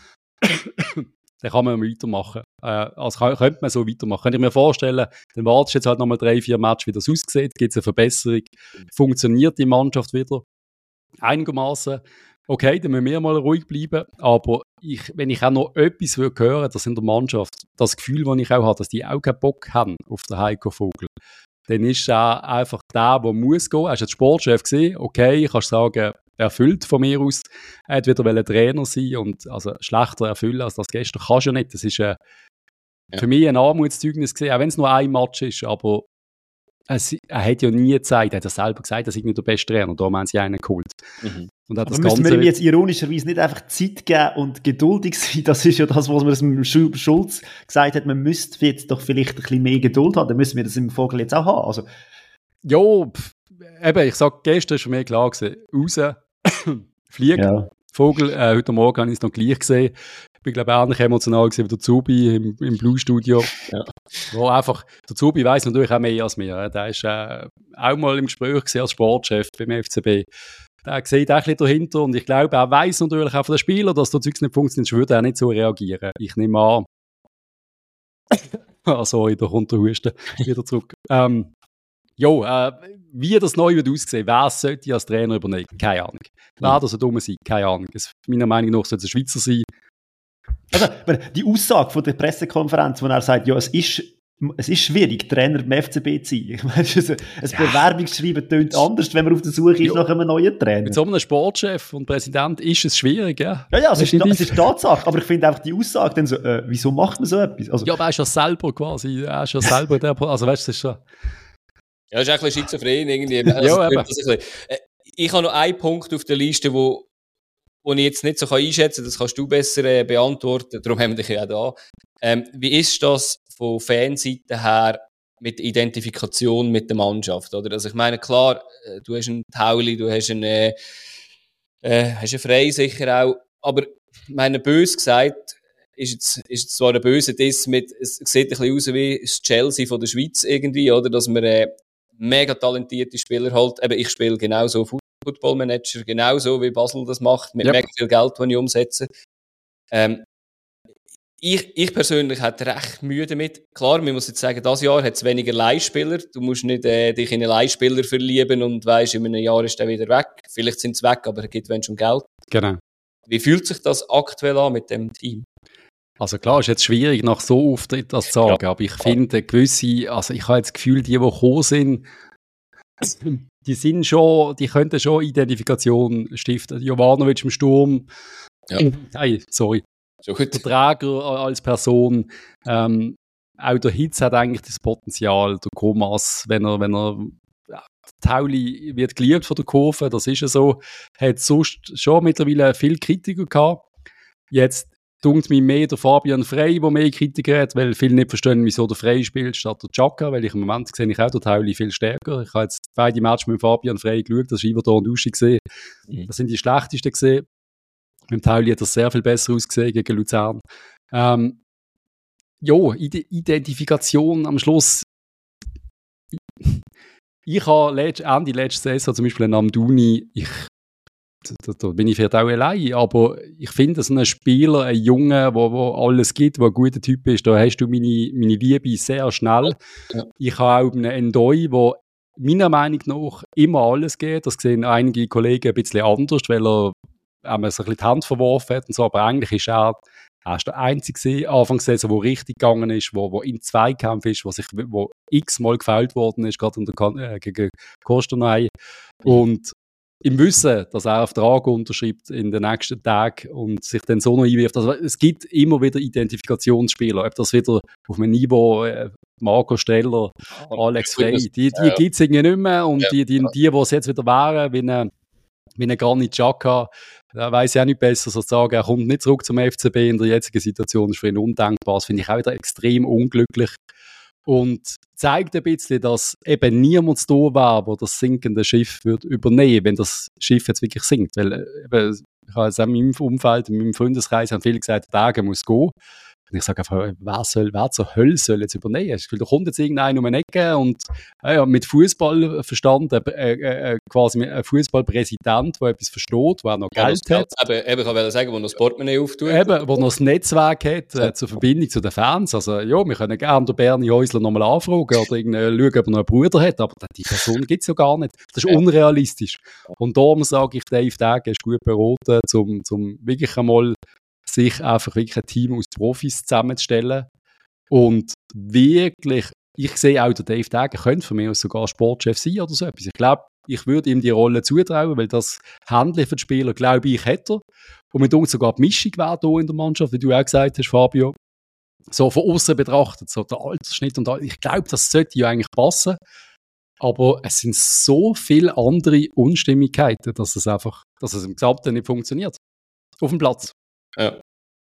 dann kann man weitermachen. Äh, also kann, könnte man so weitermachen. Könnte ich mir vorstellen, dann wartest du jetzt halt nochmal drei, vier Matches, wie das aussieht, gibt es eine Verbesserung, funktioniert die Mannschaft wieder einigermaßen. Okay, dann müssen wir mal ruhig bleiben, aber ich, wenn ich auch noch etwas hören würde, das in der Mannschaft, das Gefühl, das ich auch habe, dass die auch keinen Bock haben auf den Heiko Vogel, dann ist er einfach der, der muss gehen. Er ist jetzt Sportchef gesehen, okay, ich kann sagen, erfüllt von mir aus. Er hat wieder Trainer sein und also schlechter erfüllen als das gestern kannst du ja nicht. Das ist äh, ja. für mich ein Armutszeugnis gesehen, auch wenn es nur ein Match ist, aber es, er hat ja nie gezeigt, er hat ja selber gesagt, dass ich nicht der beste Trainer, da haben sie einen geholt. Mhm. Und hat aber das müssen Ganze wir ihm jetzt ironischerweise nicht einfach Zeit geben und geduldig sein? Das ist ja das, was man Schulz gesagt hat, man müsste jetzt doch vielleicht ein bisschen mehr Geduld haben, dann müssen wir das im Vogel jetzt auch haben. Also, ja, pff, eben, ich sage, gestern ist schon mehr klar gewesen, raus, fliegen, ja. Vogel, äh, heute Morgen habe ich es noch gleich gesehen. Ich bin, glaube ich, ähnlich emotional gewesen wie der Zubi im, im Blue-Studio. Ja. Wo einfach, der Zubi weiss natürlich auch mehr als mir. Der ist äh, auch mal im Gespräch gewesen als Sportchef beim F C B. Der sieht auch ein bisschen dahinter und ich glaube, er weiss natürlich auch von den Spielern, dass der Zeugs nicht funktioniert, würde er nicht so reagieren. Ich nehme an. Ah, sorry, da kommt der Husten wieder zurück. Ähm, Jo, äh, wie das neu wird aussehen, wer sollte als Trainer übernehmen? Keine Ahnung. Wer das so dumm sein? Keine Ahnung. Es, meiner Meinung nach sollte es ein Schweizer sein. Also, die Aussage von der Pressekonferenz, wo er sagt, ja, es ist, es ist schwierig, Trainer beim F C B zu sein. Ich meine, ein, ein ja. Bewerbungsschreiben tönt anders, wenn man auf der Suche ist ja. nach einem neuen Trainer. Mit so einem Sportchef und Präsident ist es schwierig, ja? Ja, ja, es ist, es ist Tatsache, aber ich finde einfach die Aussage dann so, äh, wieso macht man so etwas? Also, ja, aber er ist ja selber quasi, er ist ja selber der, also weißt du, das ist schon... Ja, das ist ein bisschen schizophren irgendwie. Also, ja, eben. Bisschen, äh, ich habe noch einen Punkt auf der Liste, wo, wo ich jetzt nicht so einschätzen kann, das kannst du besser äh, beantworten, darum haben wir dich ja auch da. Ähm, wie ist das von Fanseite her mit der Identifikation mit der Mannschaft? Oder? Also ich meine, klar, äh, du hast einen Tauli, du hast einen, äh, äh, hast einen Frey sicher auch, aber meine bös gesagt, ist jetzt, ist jetzt zwar ein böser Diss mit, es sieht ein bisschen aus wie das Chelsea von der Schweiz irgendwie, oder, dass man äh, mega talentierte Spieler halt, eben ich spiele genauso Football-Manager, genauso wie Basel das macht, mit yep. mega viel Geld, das ich umsetze. Ähm, ich, ich persönlich hätte recht Mühe damit. Klar, man muss jetzt sagen, dieses Jahr hat es weniger Leihspieler. Du musst nicht äh, dich in einen Leihspieler verlieben und weisst, in einem Jahr ist der wieder weg. Vielleicht sind sie weg, aber er gibt wenn schon Geld. Genau. Wie fühlt sich das aktuell an mit dem Team? Also klar, ist jetzt schwierig, nach so Auftritt das zu sagen, ja. aber ich finde gewisse, also ich habe jetzt das Gefühl, die, die gekommen sind, die sind schon, die könnten schon Identifikation stiften. Jovanovic im Sturm, ja. Hey, sorry, so gut. Der Träger als Person, ähm, auch der Hitz hat eigentlich das Potenzial, der Komas, wenn er, wenn er, ja, Tauli wird geliebt von der Kurve, das ist ja so, hat sonst schon mittlerweile viel Kritiker gehabt. Jetzt dunkt mich mehr der Fabian Frey, der mehr Kritiker hat, weil viele nicht verstehen, wieso der Frey spielt statt der Chaka, weil ich im Moment sehe ich auch den Tauli viel stärker. Ich habe jetzt beide Matches mit Fabian Frey geschaut, das ist Iverdor und Uschi gesehen. Mhm. Das sind die schlechtesten gesehen. Mit dem Tauli hat das sehr viel besser ausgesehen gegen Luzern. Ähm, ja, Identifikation am Schluss. Ich habe Ende letzte Saison zum Beispiel am Duni, ich, da, da bin ich vielleicht auch allein, aber ich finde, so ein Spieler, ein Junge, wo, wo alles gibt, der ein guter Typ ist, da hast du meine, meine Liebe sehr schnell. Ja. Ich habe auch einen Endoi, der meiner Meinung nach immer alles geht. Das sehen einige Kollegen ein bisschen anders, weil er einmal so ein bisschen die Hand verworfen hat und so, aber eigentlich ist er Er ist der Einzige Anfang der Saison, der richtig gegangen ist, wo, wo im Zweikampf ist, wo sich wo x-mal gefoult worden ist, gerade unter, äh, gegen Kostanay. Und im Wissen, dass er einen Vertrag unterschreibt in den nächsten Tagen und sich dann so noch einwirft. Also es gibt immer wieder Identifikationsspieler, ob das wieder auf einem Niveau äh, Marco Streller, Alex Frey, die, die ja. gibt es irgendwie nicht mehr und ja. die, die, die, die es jetzt wieder wären, wie eine wie ein Granit Xhaka, da weiss ich auch nicht besser, als zu sagen, er kommt nicht zurück zum F C B in der jetzigen Situation, das ist für ihn undenkbar. Das finde ich auch wieder extrem unglücklich. Und zeigt ein bisschen, dass eben niemand da war, der das sinkende Schiff wird übernehmen, wenn das Schiff jetzt wirklich sinkt. Weil eben, ich habe jetzt auch in meinem Umfeld, in meinem Freundeskreis, haben viele gesagt, der Tage muss gehen. Und ich sage einfach, wer, soll, wer zur Hölle soll jetzt übernehmen? Da kommt jetzt irgendeiner um eine Ecke und äh, mit Fußballverstand, äh, äh, quasi ein Fußballpräsident, der etwas versteht, der auch noch Geld ja, hat. Eben, eben, ich wollte sagen, der noch das Portemonnaie auftut. Eben, der noch das Netzwerk hat äh, zur Verbindung zu den Fans. Also ja, wir können gerne den Bernie Häusler nochmal anfragen oder schauen, ob er noch einen Bruder hat, aber die Person gibt es ja gar nicht. Das ist ja. unrealistisch. Und darum sage ich, Dave Dage ist gut beraten, um zum wirklich einmal sich einfach wirklich ein Team aus Profis zusammenzustellen und wirklich, ich sehe auch, der Dave Dage könnte von mir aus sogar Sportchef sein oder so etwas. Ich glaube, ich würde ihm die Rolle zutrauen, weil das Handling für die Spieler, glaube ich, hätte er. Und mit uns sogar die Mischung wäre hier in der Mannschaft, wie du auch gesagt hast, Fabio. So von außen betrachtet, so der Altersschnitt und all, ich glaube, das sollte ja eigentlich passen. Aber es sind so viele andere Unstimmigkeiten, dass es einfach, dass es im Gesamten nicht funktioniert. Auf dem Platz. Ja.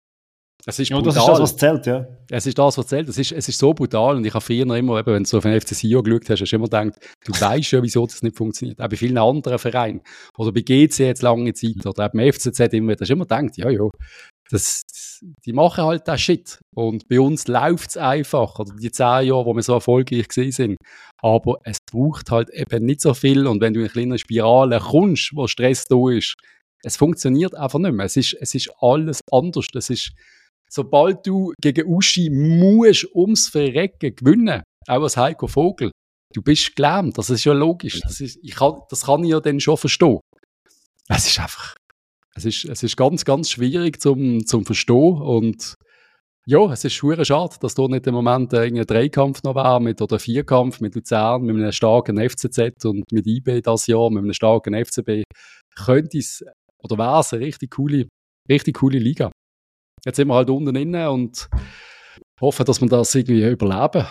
Es ist ja, das ist das, was zählt, ja. Es ist das, was zählt. Es ist, es ist so brutal. Und ich habe früher immer, eben, wenn du auf den F C Sion geschaut hast, hast du immer gedacht, du weißt ja, wieso das nicht funktioniert. Auch bei vielen anderen Vereinen. Oder bei G C jetzt lange Zeit. Oder auch beim F C Z immer. Da hast du immer gedacht, ja, ja, das, das, die machen halt das Shit. Und bei uns läuft es einfach. Oder die zehn Jahre, wo wir so erfolgreich gewesen sind. Aber es braucht halt eben nicht so viel. Und wenn du in eine kleine Spirale kommst, wo Stress da ist, es funktioniert einfach nicht mehr. Es ist, es ist alles anders. Es ist, sobald du gegen Uschi musst ums Verrecken gewinnen, auch als Heiko Vogel, du bist gelähmt. Das ist ja logisch. Das, ist, ich kann, das kann ich ja dann schon verstehen. Es ist einfach, es ist, es ist ganz, ganz schwierig zum, zum Verstehen. Und ja, es ist schwer schade, dass da nicht im Moment ein Dreikampf noch war, mit, oder Vierkampf mit Luzern, mit einem starken F C Z und mit I B das Jahr, mit einem starken F C B. Könnte es, oder wäre es eine richtig coole, richtig coole Liga. Jetzt sind wir halt unten innen und hoffen, dass wir das irgendwie überleben.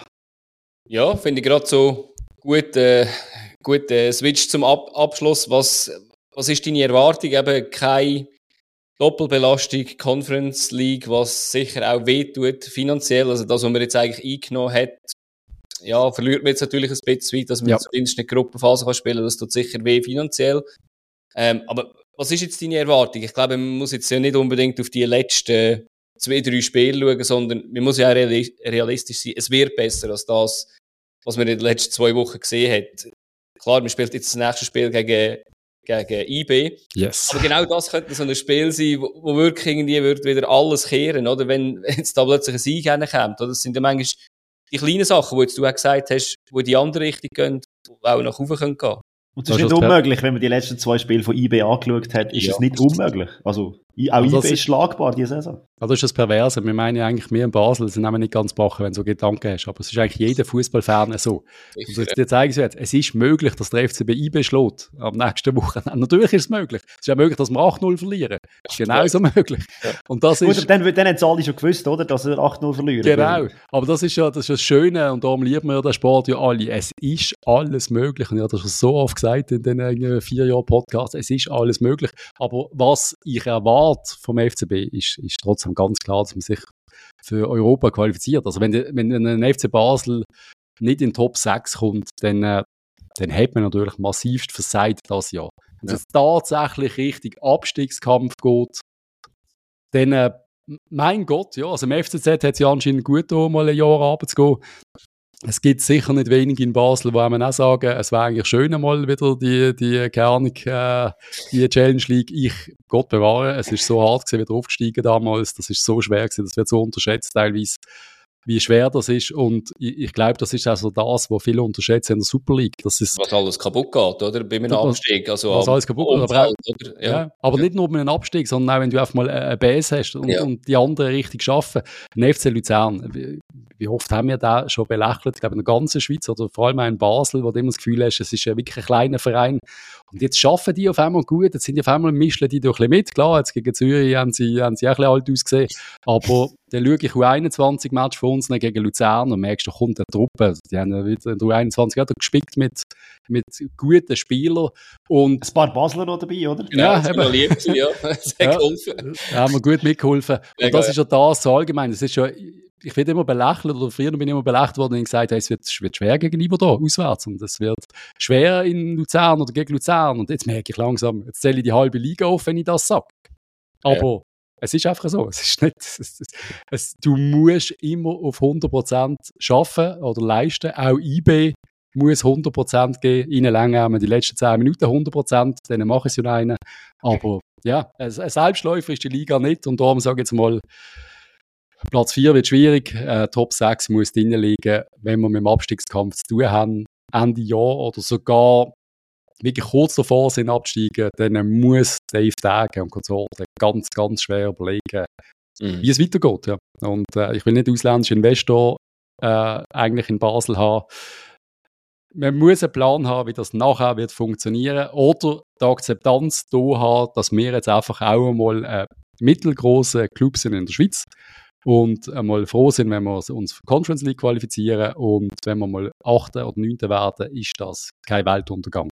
Ja, finde ich gerade so gut, äh, gut äh, Switch zum Ab- Abschluss. Was, was ist deine Erwartung? Eben keine Doppelbelastung, Conference League, was sicher auch wehtut finanziell. Also das, was man jetzt eigentlich eingenommen hat, ja, verliert man jetzt natürlich ein bisschen weit, dass man ja. zumindest eine Gruppenphase kann spielen kann. Das tut sicher weh finanziell. Ähm, aber was ist jetzt deine Erwartung? Ich glaube, man muss jetzt ja nicht unbedingt auf die letzten zwei, drei Spiele schauen, sondern man muss ja auch realistisch sein. Es wird besser als das, was man in den letzten zwei Wochen gesehen hat. Klar, man spielt jetzt das nächste Spiel gegen, gegen I B. Yes. Aber genau das könnte so ein Spiel sein, wo, wo wirklich irgendwie wird wieder alles kehren, oder? Wenn jetzt da plötzlich ein Sieg hinkommt. Das sind ja manchmal die kleinen Sachen, die jetzt du auch gesagt hast, die in die andere Richtung gehen, die auch nach oben gehen können. Und es ist nicht unmöglich, wenn man die letzten zwei Spiele von I B angeschaut hat, ist ja. es nicht unmöglich. Also, auch also I B ist schlagbar diese Saison. Also das ist das Perverse. Wir meinen ja eigentlich, wir in Basel sind nicht ganz bachen, wenn du so Gedanken hast. Aber es ist eigentlich jeder Fußballfan so. Und dir zeigen sie jetzt, es ist möglich, dass der F C B I B schlägt am nächsten Wochenende. Natürlich ist es möglich. Es ist ja möglich, dass wir acht null verlieren. Das ist genauso ja. möglich. Ja. Und das ist... Gut, dann, dann haben alle schon gewusst, oder, dass wir acht null verlieren. Genau. Aber das ist ja das, ist das Schöne und darum lieben wir den Sport ja alle. Es ist alles möglich. Und ich habe das schon so oft gesagt in den vier Jahren Podcast. Es ist alles möglich. Aber was ich erwarte vom F C B ist, ist trotzdem ganz klar, dass man sich für Europa qualifiziert. Also wenn, wenn ein F C Basel nicht in den Top sechs kommt, dann, äh, dann hat man natürlich massivst versagt das Jahr. Wenn es ja. tatsächlich richtig Abstiegskampf geht, dann äh, mein Gott, ja, also im F C Z hat es ja anscheinend gut getan, mal ein Jahr runterzugehen. Es gibt sicher nicht wenige in Basel, wo man auch sagen, es wäre eigentlich schön, mal wieder die, die, keine Ahnung, äh, die Challenge League. Ich, Gott bewahre, es ist so hart gewesen, wieder aufgestiegen damals, das ist so schwer gewesen, das wird so unterschätzt teilweise, wie schwer das ist. Und ich, ich glaube, das ist auch so das, was viele unterschätzen in der Super League. Das ist, was alles kaputt geht, oder? Bei einem was, Abstieg. Also was alles kaputt geht. Aber, auch, oder? ja. Ja. aber nicht nur mit einem Abstieg, sondern auch, wenn du einfach mal eine Base hast und, Ja. und die anderen richtig schaffen. Ein F C Luzern, wie, wie oft haben wir da schon belächelt? Ich glaube, in der ganzen Schweiz oder vor allem auch in Basel, wo du immer das Gefühl hast, es ist ja wirklich ein kleiner Verein. Und jetzt schaffen die auf einmal gut, jetzt sind die auf einmal, mischen die doch ein bisschen mit. Klar, jetzt gegen Zürich haben sie, haben sie auch ein bisschen alt ausgesehen. Aber dann schaue ich U einundzwanzig Match von uns gegen Luzern und merkst, da kommt eine Truppe. Die haben wieder in der U einundzwanzig auch gespickt mit, mit guten Spielern. Und ein paar Basler noch dabei, oder? Ja, ja, eben. Lieb, ja. Das hat ja, geholfen. da haben wir gut mitgeholfen. Ja, und das geil. ist ja das so allgemein. Das ist ja, ich werde immer belächelt, oder früher bin ich immer belächelt worden und gesagt, hey, es wird, es wird schwer gegenüber da, auswärts. Und es wird schwer in Luzern oder gegen Luzern. Und jetzt merke ich langsam, jetzt zähle ich die halbe Liga auf, wenn ich das sage. Aber ja. Es ist einfach so. Es ist nicht, es, es, es, du musst immer auf hundert Prozent arbeiten oder leisten. Auch I B muss hundert Prozent geben. Ihnen länger haben wir die letzten zehn Minuten hundert Prozent, dann mache ich es ja einen. Aber ja, ein Selbstläufer ist die Liga nicht. Und darum sage ich jetzt mal, Platz vier wird schwierig. Äh, Top sechs muss drinnen liegen, wenn wir mit dem Abstiegskampf zu tun haben. Ende Jahr oder sogar wirklich kurz davor sind absteigen, dann muss Dave Degen und Konsorten ganz, ganz schwer überlegen, mhm. wie es weitergeht. Ja. Und äh, ich will nicht ausländische Investor äh, eigentlich in Basel haben. Man muss einen Plan haben, wie das nachher wird funktionieren oder die Akzeptanz da haben, dass wir jetzt einfach auch einmal äh, mittelgroße Clubs sind in der Schweiz und einmal froh sind, wenn wir uns für Conference League qualifizieren und wenn wir mal achte oder neunte werden, ist das kein Weltuntergang.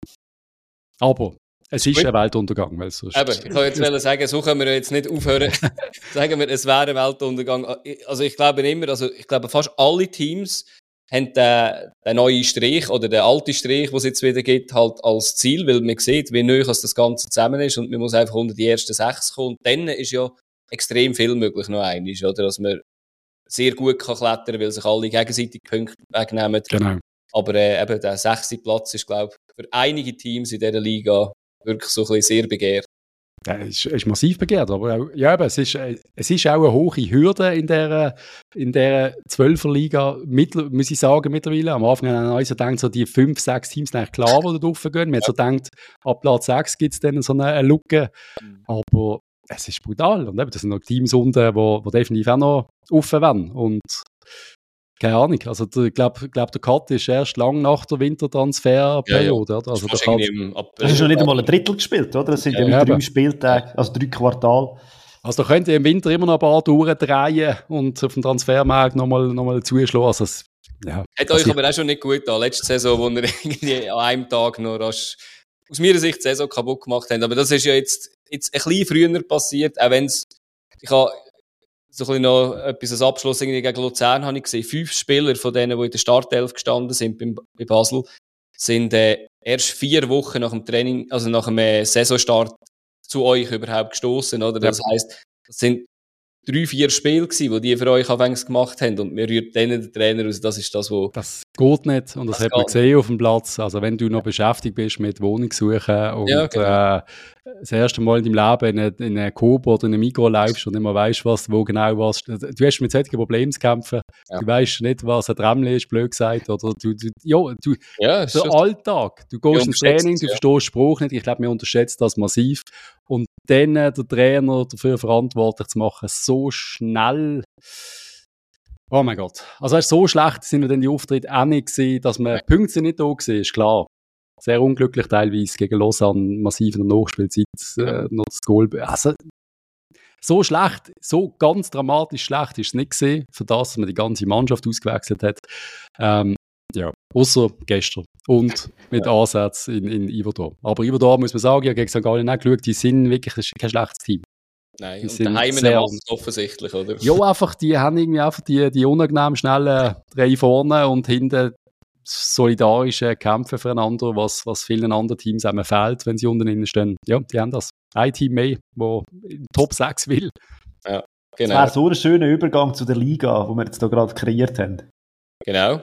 Aber es ist Gut. ein Weltuntergang. Weil sonst Eben, ich kann jetzt sagen, so können wir jetzt nicht aufhören. Sagen wir, es wäre ein Weltuntergang. Also ich glaube immer, also ich glaube fast alle Teams haben den, den neuen Strich oder den alten Strich, den es jetzt wieder gibt, halt als Ziel, weil man sieht, wie neu das Ganze zusammen ist und man muss einfach unter die ersten sechs kommen. Und dann ist ja extrem viel möglich noch einmal, oder? Dass man sehr gut kann klettern, weil sich alle gegenseitig Punkte wegnehmen. Genau. Aber äh, eben der sechste Platz ist, glaube ich, für einige Teams in dieser Liga wirklich so ein bisschen sehr begehrt. Ja, es ist, ist massiv begehrt, aber auch, ja, aber es, ist, es ist auch eine hohe Hürde in dieser, in dieser Zwölferliga, mittel, muss ich sagen, mittlerweile. Am Anfang haben wir also gedacht, so die fünf, sechs Teams sind eigentlich klar, die da raufgehen. Man hat so gedacht, ab Platz sechs gibt es dann so eine, eine Lücke. Aber es ist brutal. Und eben, das sind noch Teams unten, die definitiv auch noch offen werden. Und keine Ahnung, also ich glaube, glaub, der Cut ist erst lang nach der Wintertransferperiode. Ja, ja. Also das, das ist noch nicht einmal ein Drittel gespielt, oder? Das sind ja, ja drei Spieltage, also drei Quartal. Also da könnt ihr im Winter immer noch ein paar Touren drehen und auf dem Transfermarkt nochmal noch mal zuschlagen. Also es, ja, hat euch aber auch schon nicht gut getan. Letzte Saison, wo ihr irgendwie an einem Tag noch rasch, aus meiner Sicht die Saison kaputt gemacht habt. Aber das ist ja jetzt, jetzt ein bisschen früher passiert, auch wenn es, ich habe so ein bisschen noch etwas als Abschluss gegen Luzern habe ich gesehen. Fünf Spieler von denen, die in der Startelf gestanden sind bei, bei Basel, sind äh, erst vier Wochen nach dem Training, also nach dem äh, Saisonstart zu euch überhaupt gestoßen, oder? Das ja. heisst, das sind drei, vier Spiele gewesen, die die für euch anfangs gemacht haben und mir rührt denen der Trainer aus, das ist das, wo... Das geht nicht und das, das hat man gesehen auf dem Platz. Also wenn du noch beschäftigt bist mit Wohnungssuchen und ja, genau. äh, das erste Mal in deinem Leben in eine, in eine Coop oder in eine Mikro läufst und nicht mehr weißt, was, wo genau was... Du hast mit solchen Problemen zu kämpfen. Ja. Du weißt nicht, was ein Trämmchen ist, blöd gesagt. Oder du, du, ja, du, ja, der Alltag. Du gehst ins Training, du ja. verstehst Spruch nicht. Ich glaube, wir unterschätzen das massiv. Und dann äh, der Trainer dafür verantwortlich zu machen, so schnell... Oh mein Gott. Also so schlecht sind wir dann die Auftritte auch nicht gewesen, dass man Punkte sind nicht da gewesen, ist klar. Sehr unglücklich teilweise gegen Lausanne, massiv in der Nachspielzeit äh, noch das Goal. Also so schlecht, so ganz dramatisch schlecht ist es nicht gewesen, für das, dass man die ganze Mannschaft ausgewechselt hat. Ähm, ja, außer gestern. Und mit ja. Ansatz in, in Iverdor. Aber Iverdor muss man sagen, ich habe gegen Sankt Gallen auch geschaut, die sind wirklich das ist kein schlechtes Team. Nein, die und daheim sehr offensichtlich, oder? Ja, einfach, die haben irgendwie einfach die, die unangenehm schnellen drei vorne und hinten solidarische Kämpfe füreinander, was, was vielen anderen Teams einem fehlt, wenn sie unten innen stehen. Ja, die haben das. Ein Team mehr, das in Top sechs will. Ja. Genau. Das wäre so ein schöner Übergang zu der Liga, die wir jetzt hier gerade kreiert haben. Genau.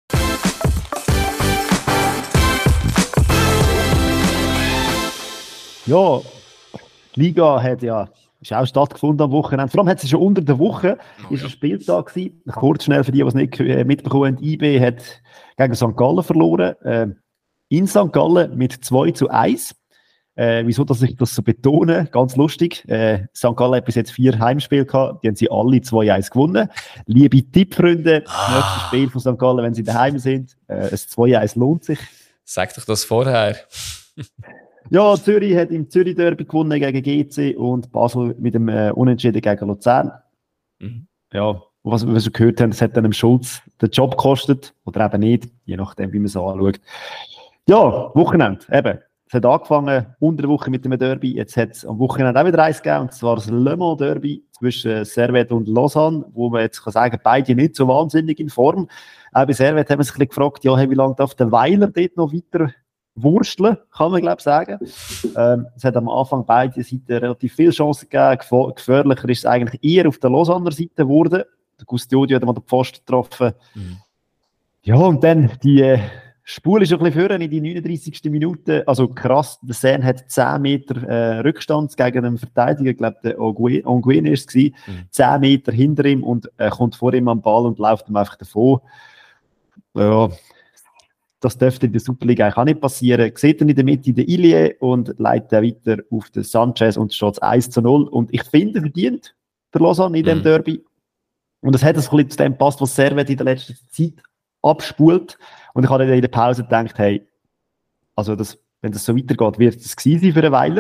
Ja, die Liga hat ja, ist auch stattgefunden am Wochenende. Vor allem hat sie schon unter der Woche, Oh, ist ja. ein Spieltag gewesen. Kurz schnell für die, die es nicht äh, mitbekommen haben, I B hat gegen Sankt Gallen verloren. Äh, in Sankt Gallen mit zwei zu eins. Äh, wieso, dass ich das so betone? Ganz lustig. Äh, Sankt Gallen hat bis jetzt vier Heimspiele gehabt. Die haben sie alle zwei eins gewonnen. Liebe Tippfreunde, das Ah. nächste Spiel von Sankt Gallen, wenn sie daheim sind, äh, ein zwei eins lohnt sich. Sag doch das vorher. Ja, Zürich hat im Zürich-Derby gewonnen gegen G C und Basel mit dem äh, Unentschieden gegen Luzern. Mhm. Ja, und was wir schon gehört haben, das hat dann dem Schulz den Job gekostet. Oder eben nicht, je nachdem, wie man es anschaut. Ja, Wochenende, eben. Es hat angefangen unter der Woche mit dem Derby. Jetzt hat es am Wochenende auch wieder eins gegeben, und zwar das Le Mans Derby zwischen Servette und Lausanne, wo man jetzt kann sagen, beide nicht so wahnsinnig in Form. Auch bei Servette haben wir sich ein bisschen gefragt, ja, hey, wie lange darf der Weiler dort noch weiter wursteln, kann man glaube ich sagen. Ähm, es hat am Anfang beide Seiten relativ viele Chancen gegeben. Gef- Gefährlicher ist es eigentlich eher auf der Lausanner Seite geworden. Der Custodio hat mal den Pfosten getroffen. Mhm. Ja, und dann die äh, Spur ist ein bisschen vorne in die neununddreißigste Minute. Also krass, der Sen hat zehn Meter äh, Rückstand gegen einen Verteidiger, ich glaube, der Onguene war es. Mhm. zehn Meter hinter ihm und er äh, kommt vor ihm am Ball und läuft ihm einfach davon. Ja, das dürfte in der Superliga eigentlich auch nicht passieren. Sieht er in der Mitte den Ilie und leitet er weiter auf den Sanchez und steht eins zu null. Und ich finde, verdient der Lausanne in dem Mhm. Derby. Und es hat ein bisschen zu dem gepasst, was Servette in der letzten Zeit abspult. Und ich habe in der Pause gedacht, hey, also das, wenn das so weitergeht, wird es gewesen sein für einen Weiler.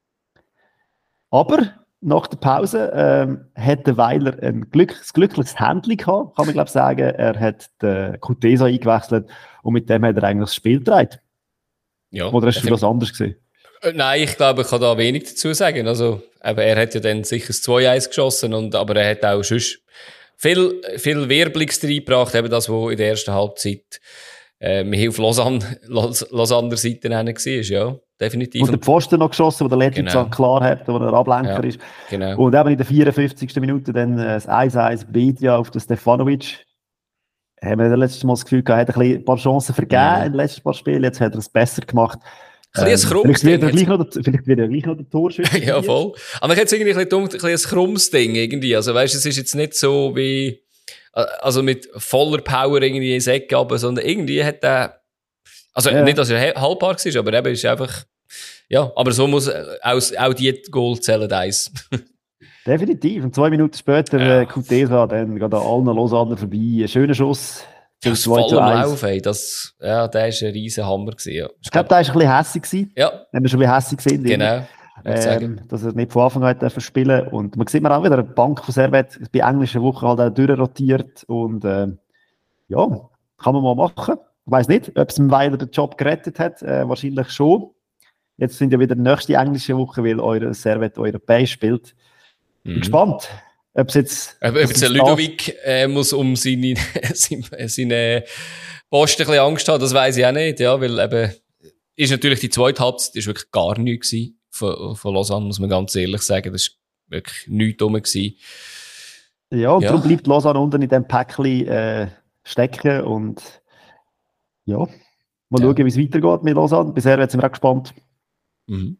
Aber nach der Pause ähm, hat der Weiler ein, Glück, ein glückliches Händchen gehabt, kann man glaube ich sagen. Er hat den Kutesa eingewechselt und mit dem hat er eigentlich das Spiel gedreht. Ja, Oder hast du das anders gesehen? Äh, Nein, ich glaube, ich kann da wenig dazu sagen. Also, eben, er hat ja dann sicher das zwei eins geschossen, und, aber er hat auch sonst viel, viel Wehrblix reingebracht, eben das, was in der ersten Halbzeit äh, mehr auf Lausanne, Laus, Lausanner Seite war, ja, definitiv. Und der Pfosten noch geschossen, wo der Letizia Genau. klar hat, wo der Ablenker Ja, ist. genau. Und eben in der vierundfünfzigsten Minute dann äh, das eins eins Bedia auf den Stefanovic. Haben wir das letzte Mal das Gefühl gehabt, er hat ein, bisschen ein paar Chancen vergeben Mhm. in den letzten paar Spielen, jetzt hat er es besser gemacht. Ein bisschen ein krummes vielleicht, wird er Ding gleich noch der, vielleicht wird er gleich noch der Torschütze. Ja, voll. Aber ich hätte es irgendwie ein bisschen, dumm, ein bisschen ein krummes Ding irgendwie. Also, weißt du, es ist jetzt nicht so wie, äh, also mit voller Power irgendwie ins Eck runter, sondern irgendwie hat er, also Ja. nicht, dass er he- halbbar war, aber eben ist einfach, ja, aber so muss äh, auch, auch die Goal zählen eins. Definitiv. Und zwei Minuten später, Ja. äh, Kutesa, dann geht an allen Lausanne vorbei. Ein schöner Schuss. Ja, zum das zwei voll zu am eins. Lauf, ey. Das, ja, der ist ein riesen Hammer gewesen, ja. Ich glaube, der war ein bisschen hässig gewesen. Ja, Wenn wir schon ein bisschen hässig sind. genau. würde ich sagen. Ähm, dass er nicht von Anfang an hat spielen. Und man sieht man auch wieder, eine Bank von Servette bei englischen Wochen halt auch durchrotiert. Und ähm, ja, kann man mal machen. Ich weiss nicht, ob es ihm weiter den Job gerettet hat. Äh, wahrscheinlich schon. Jetzt sind ja wieder die nächste englische Woche, weil eure Servette europäisch spielt. Bin Mhm. gespannt, ob es jetzt... Ob ob jetzt der Ludovic äh, muss um seine, seine, seine Posten ein bisschen Angst haben, das weiss ich auch nicht, ja, weil eben, ist natürlich die zweite Halbzeit ist wirklich gar nichts gewesen von, von Lausanne, muss man ganz ehrlich sagen, das war wirklich nichts rum gewesen. Ja, und Ja. darum bleibt Lausanne unten in diesem Päckchen äh, stecken und ja, mal Ja. schauen, wie es weitergeht mit Lausanne. Bisher sind wir auch gespannt. Mhm.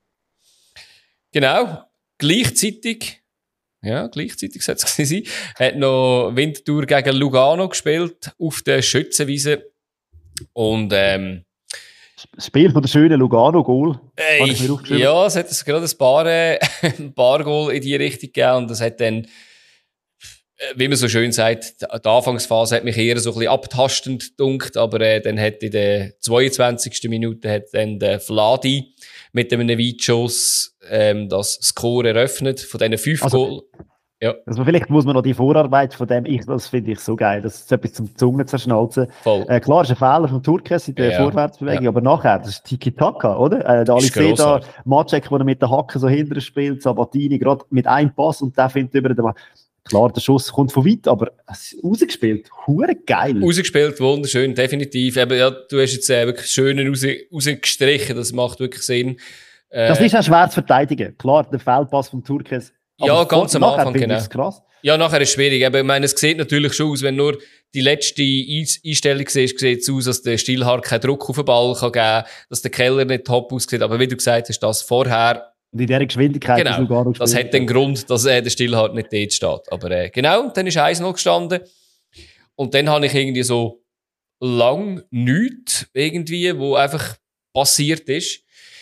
Genau, gleichzeitig, ja, gleichzeitig sollte es gewesen sein, hat noch Winterthur gegen Lugano gespielt, auf der Schützenwiese. Und, ähm, Das Spiel von der schönen Lugano-Goal. ey, Habe ich mir aufgeschrieben. ja, es hat es gerade ein paar, äh, ein paar Goal in die Richtung gegeben, und das hat dann, äh, wie man so schön sagt, die die Anfangsphase hat mich eher so ein bisschen abtastend gedunkt, aber äh, dann hat in der zweiundzwanzigsten Minute hat dann der Vladi mit einem Weitschuss ähm, das Score eröffnet von diesen fünf Also- Goal. Ja, Also vielleicht muss man noch die Vorarbeit von dem, ich, das finde ich so geil, das ist etwas zum Zungen zerschnalzen. voll. Äh, klar, ist ein Fehler von Turkes in der Ja, Vorwärtsbewegung, ja. aber nachher, das ist Tiki-Taka, oder? Äh, der Ist Aliseda, grossartig. Macek, der mit der Hacke so hinterher spielt, Sabatini gerade mit einem Pass und der findet über den... Klar, der Schuss kommt von weit, aber es ist rausgespielt. Hure geil. Rausgespielt, wunderschön, definitiv. Eben, ja, du hast jetzt äh, wirklich schön raus, rausgestrichen, das macht wirklich Sinn. Äh, Das ist auch schwer zu verteidigen. Klar, der Fehlpass von Turkes, Ja, ganz am Anfang, genau. Krass. Ja, nachher ist es schwierig. Aber ich meine, es sieht natürlich schon aus, wenn nur die letzte Einstellung siehst, sieht es aus, dass der Stillhardt keinen Druck auf den Ball kann geben kann, dass der Keller nicht top aussieht. Aber wie du gesagt hast, das vorher... Und in dieser Geschwindigkeit genau, ist gar noch das hat den Grund, dass äh, der Stillhardt nicht dort steht. Aber äh, genau, dann ist eins null gestanden. Und dann habe ich irgendwie so lang nichts irgendwie, wo einfach passiert ist.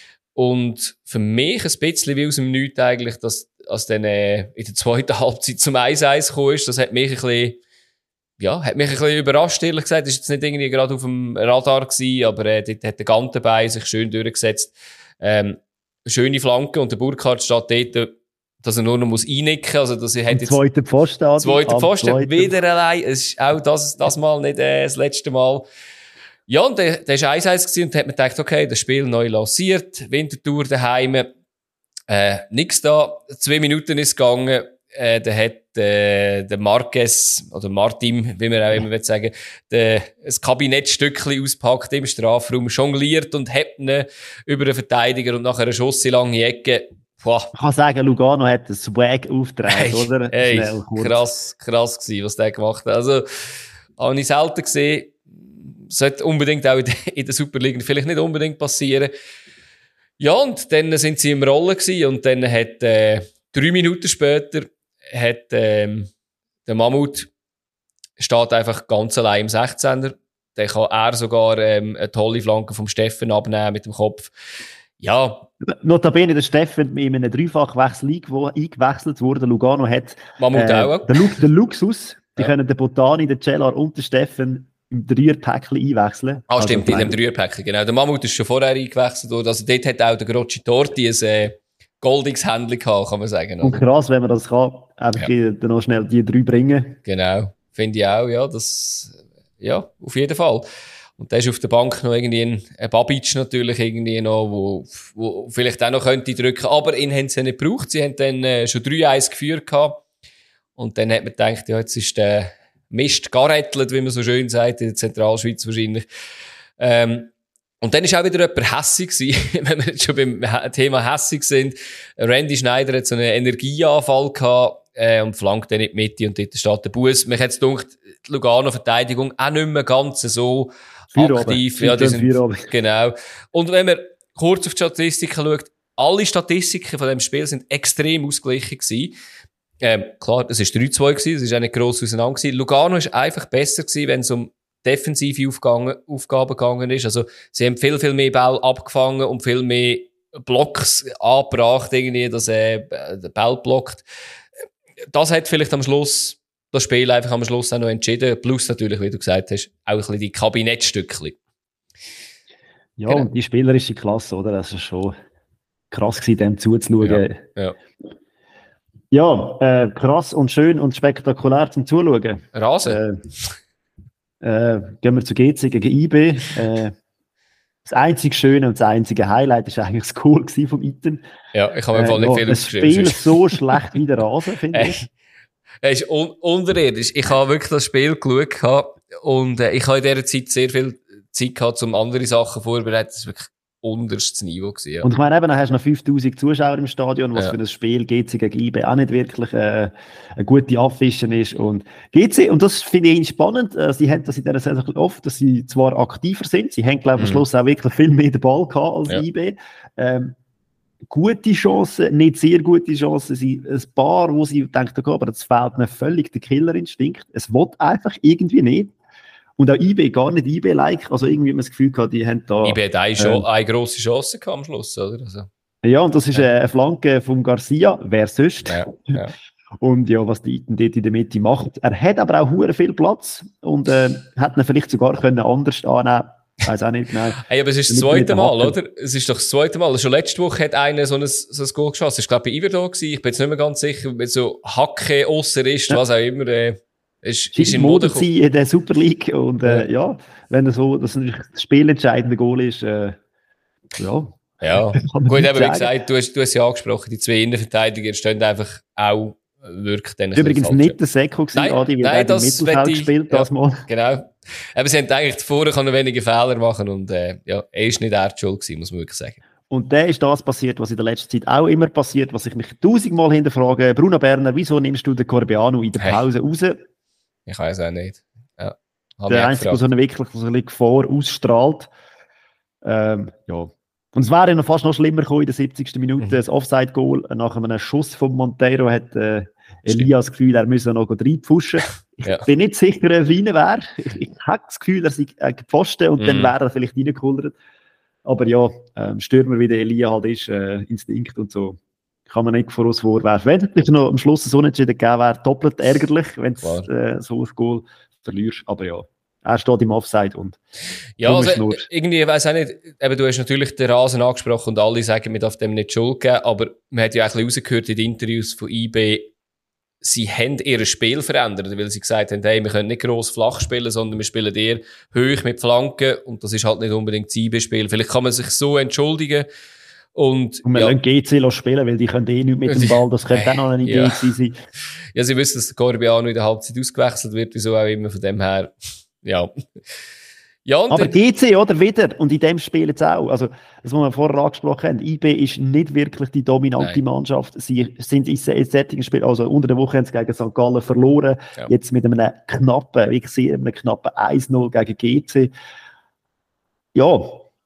Und für mich ein bisschen wie aus dem Nichts eigentlich, dass als dann äh, in der zweiten Halbzeit zum eins eins gekommen ist, das hat mich ein bisschen, ja, hat mich ein bisschen überrascht, ehrlich gesagt. Das war jetzt nicht irgendwie gerade auf dem Radar gewesen, aber äh, dort hat der Gantenbein sich schön durchgesetzt. Ähm, schöne Flanke und der Burkhardt steht dort, dass er nur noch muss einnicken muss. Also, dass er hat jetzt zweiter Pfosten. Adi, zweiter Pfosten, zweiten. wieder allein. Es ist auch das, das Mal nicht äh, das letzte Mal. Ja, und der, der ist eins eins gewesen und hat mir gedacht, okay, das Spiel neu lanciert, Winterthur daheim, äh, nix da, zwei Minuten ist gegangen, äh, da hat, äh, der Marquez, oder Martin, wie man auch immer will sagen, der, ein Kabinettstückchen auspackt im Strafraum, jongliert und hebt ihn über den Verteidiger und nachher eine Schuss in lange Ecke. Boah. Ich kann sagen, Lugano hat einen Swag aufgetragen, Hey, oder? Hey, Schnell, kurz. krass, krass gewesen, was der gemacht hat. Also, habe ich selten gesehen. Sollte unbedingt auch in der Superliga vielleicht nicht unbedingt passieren. Ja, und dann sind sie im Rollen gewesen und dann hat, äh, drei Minuten später hat, ähm, der Mammut steht einfach ganz allein im sechzehner. Dann kann er sogar, ähm, eine tolle Flanke vom Steffen abnehmen mit dem Kopf. Ja. Notabene, der Steffen in einem Dreifachwechsel eingewechselt wurde. Lugano hat, Mammut äh, auch. der, Lu der Luxus. Die ja. können den Botani, den Cellar und den Steffen im Dreierpäckchen einwechseln. Ah, stimmt, also, in dem Dreierpäckchen, genau. Der Mammut ist schon vorher eingewechselt worden. Also dort hat auch der Grocci Torti ein äh, goldiges Händchen gehabt, kann man sagen. Oder? Und krass, wenn man das kann, einfach ja. dann noch schnell die drei bringen. Genau, finde ich auch, ja, das, ja, auf jeden Fall. Und da ist auf der Bank noch irgendwie ein, ein Babic natürlich irgendwie noch, wo, wo vielleicht auch noch könnte drücken, aber ihn haben sie nicht gebraucht. Sie haben dann äh, schon drei eins geführt gehabt. Und dann hat man gedacht, ja, jetzt ist der Mist gerettelt, wie man so schön sagt, in der Zentralschweiz wahrscheinlich. Ähm, und dann ist auch wieder jemand hässig gewesen, wenn wir jetzt schon beim Thema hässig sind. Randy Schneider hat so einen Energieanfall gehabt, äh, und flankt dann in die Mitte und dort steht der Bus. Mich hat es gedacht, die Lugano-Verteidigung auch nicht mehr ganz so Feierabend. aktiv. Ja, die sind, genau. Und wenn man kurz auf die Statistiken schaut, alle Statistiken von dem Spiel sind extrem ausgeglichen gewesen. Ähm, klar, es war drei zwei gewesen, es war auch nicht gross auseinander gewesen. Lugano war einfach besser gewesen, wenn es um defensive Aufgaben, Aufgaben gegangen ist. Also, sie haben viel, viel mehr Ball abgefangen und viel mehr Blocks angebracht, irgendwie, dass, äh, der Ball blockt. Das hat vielleicht am Schluss, das Spiel einfach am Schluss auch noch entschieden. Plus natürlich, wie du gesagt hast, auch ein bisschen die Kabinettstückchen. Ja, genau. Und die spielerische Klasse, oder? Das war schon krass gewesen, dem zuzuschauen. Ja, ja. Ja, äh, krass und schön und spektakulär zum Zuschauen. Rasen. Äh, äh, gehen wir zu G C gegen I B. Äh, das einzige Schöne und das einzige Highlight war eigentlich das Goal vom Iten. Ja, ich habe mir äh, nicht ja, viel aufgeschrieben. Das Spiel so schlecht wie der Rasen, finde ich. Es ist un unterirdisch. Ich habe wirklich das Spiel geschaut und äh, ich habe in dieser Zeit sehr viel Zeit gehabt, um andere Sachen vorzubereiten. Das war wirklich unterstes Niveau gewesen, ja. Und ich meine, eben, dann hast du noch fünftausend Zuschauer im Stadion, was ja. für ein Spiel G C gegen I B auch nicht wirklich äh, eine gute Abfischen ist. Und G C, und das finde ich spannend, äh, sie haben das in dieser Saison oft, dass sie zwar aktiver sind, sie haben, glaube ich, am Schluss auch wirklich viel mehr den Ball gehabt als ja. I B. Ähm, gute Chancen, nicht sehr gute Chancen, sie, ein paar, wo sie denken, okay, aber das fehlt mir völlig der Killerinstinkt. Es will einfach irgendwie nicht. Und auch I B gar nicht I B-like. Also irgendwie haben wir das Gefühl gehabt, die haben da... I B hat eine, äh, eine grosse Chance gehabt am Schluss, oder? Also. Ja, und das ist ja. eine Flanke von Garcia. Wer sonst? Ja, ja. Und ja, was die Iten dort in der Mitte macht. Er hat aber auch hure viel Platz und äh, hätte ihn vielleicht sogar können anders annehmen. Ich weiss auch nicht, nein. Hey, aber es ist das zweite Mal, oder? Es ist doch das zweite Mal. Schon letzte Woche hat einer so ein, so ein Goal geschossen. Das war, glaube ich, bei Iver da gewesen. Ich bin jetzt nicht mehr ganz sicher, wenn so Hacke, Osser ist, ja. was auch immer, äh, Ist, ist in Mode in der Super League und äh, ja. ja, wenn das so das das spielentscheidende Goal ist, äh, ja. Ja, gut, aber wie gesagt, du hast, du hast ja angesprochen, die zwei Innenverteidiger stehen einfach auch wirklich dann übrigens nicht der Seko gewesen, nein, Adi, nein, das im Mittelfeld ich, gespielt, ja, das Mal. Genau. Aber sie haben eigentlich vorher können wenige Fehler machen und äh, ja, er ist nicht er die Schuld gewesen, muss man wirklich sagen. Und dann ist das passiert, was in der letzten Zeit auch immer passiert, was ich mich tausendmal hinterfrage. Bruno Berner, wieso nimmst du den Corbeanu in der Pause hey. raus? Ich weiß auch nicht. Ja. Der Einzige, der so eine wirklich so eine Gefahr ausstrahlt. Ähm, ja. Und es wäre noch fast noch schlimmer gekommen in der siebzigsten Minute. Mhm. Das Offside-Goal nach einem Schuss von Monteiro hat äh, Elias das Gefühl, er müsse noch reinpfuschen. Ich ja. bin nicht sicher, ob er rein wäre. Ich, ich habe das Gefühl, er sei äh, gepfosten und mhm. dann wäre er vielleicht reingekullert. Aber ja, ähm, Stürmer wie der Elia halt ist, äh, Instinkt und so, kann man nicht voraus vorwerfen. Wenn es noch am Schluss so unentschieden gegeben wäre, doppelt ärgerlich, wenn du äh, so ein Goal verlierst. Aber ja, er steht im Offside und ja, also, irgendwie, ich weiss auch nicht, eben, du hast natürlich den Rasen angesprochen und alle sagen, man darf dem nicht Schuld geben, aber man hat ja auch ein bisschen rausgehört in den Interviews von I B, sie haben ihr Spiel verändert, weil sie gesagt haben, hey, wir können nicht gross flach spielen, sondern wir spielen eher hoch mit Flanken und das ist halt nicht unbedingt das I B-Spiel. Vielleicht kann man sich so entschuldigen. Und, und wir ja. lassen G C spielen, weil die können eh nicht mit dem Ball, das könnte auch noch eine Idee ja. sein. Ja, sie wissen, dass der Corbeanu in der Halbzeit ausgewechselt wird, wieso auch immer, von dem her, ja. Ja, und aber G C, oder, wieder, und in dem Spiel jetzt auch, also, das, was wir vorher angesprochen haben, I B ist nicht wirklich die dominante Nein. Mannschaft, sie sind in solchen Spielen, also unter der Woche haben sie gegen Sankt Gallen verloren, ja. jetzt mit einem knappen, wie ich sehe, einem knappen eins null gegen G C. Ja.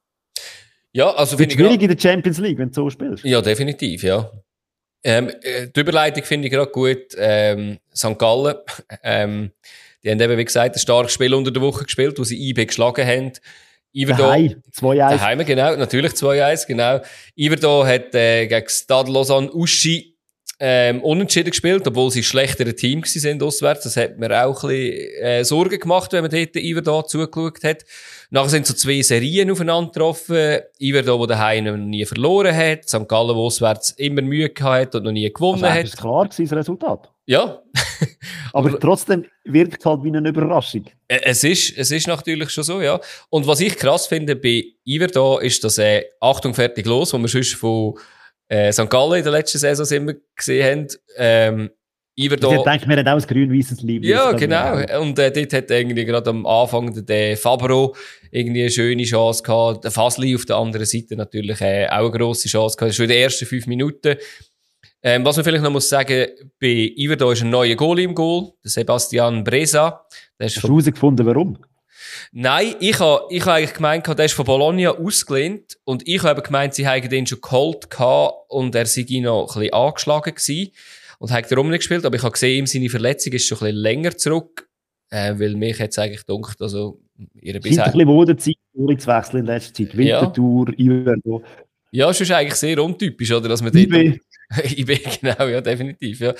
Ja, also finde ich schwierig in der Champions League, wenn du so spielst. Ja, definitiv, ja. Ähm, die Überleitung finde ich gerade gut, ähm, Sankt Gallen, ähm, die haben eben, wie gesagt, ein starkes Spiel unter der Woche gespielt, wo sie I B geschlagen haben. Daheim, zwei eins. Daheim, genau, natürlich zwei eins, genau. Iverdo hat äh, gegen Stade Lausanne Uschi ähm, unentschieden gespielt, obwohl sie ein schlechteres Team gewesen sind auswärts. Das hat mir auch ein bisschen äh, Sorgen gemacht, wenn man dort Iverdo zugeschaut hat. Nachher sind so zwei Serien aufeinander getroffen. Iverdo, der daheim noch nie verloren hat. Sankt Gallen, der auswärts immer Mühe gehabt hat und noch nie gewonnen also, hat. Das ist klar gewesen, das Resultat. Ja. Aber, Aber trotzdem wirkt es halt wie eine Überraschung. Es ist, es ist natürlich schon so, ja. Und was ich krass finde bei Iverdo ist, dass äh, Achtung, fertig, los, wo wir sonst von äh, Sankt Gallen in der letzten Saison immer gesehen haben. Ähm, Iverdo. Ich denke, wir haben auch ein grün-weißes Liebe. Ja, genau. Und äh, dort hat irgendwie gerade am Anfang der, der Fabro irgendwie eine schöne Chance gehabt. Der Fasli auf der anderen Seite natürlich äh, auch eine grosse Chance gehabt. Das ist schon in den ersten fünf Minuten. Ähm, was man vielleicht noch muss sagen, bei Iverdo ist ein neuer Goalie im Goal, der Sebastian Bresa. Der ist Hast du herausgefunden, warum? Nein, ich habe ich ha eigentlich gemeint, der ist von Bologna ausgelehnt und ich habe gemeint, sie hätten den schon geholt gehabt und er sei noch ein bisschen angeschlagen gewesen und hat darum nicht gespielt, aber ich habe gesehen, ihm seine Verletzung ist schon ein bisschen länger zurück, äh, weil mich jetzt eigentlich gedacht, also ihre bisher... Es ist ein bisschen Modezeit, zu in letzter Zeit, Winterthur, ja. Iverdo. Ja, es ist eigentlich sehr untypisch, oder, dass man I B. I B, genau, ja, definitiv, ja.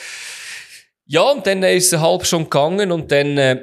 Ja, und dann ist es halb schon gegangen und dann, äh,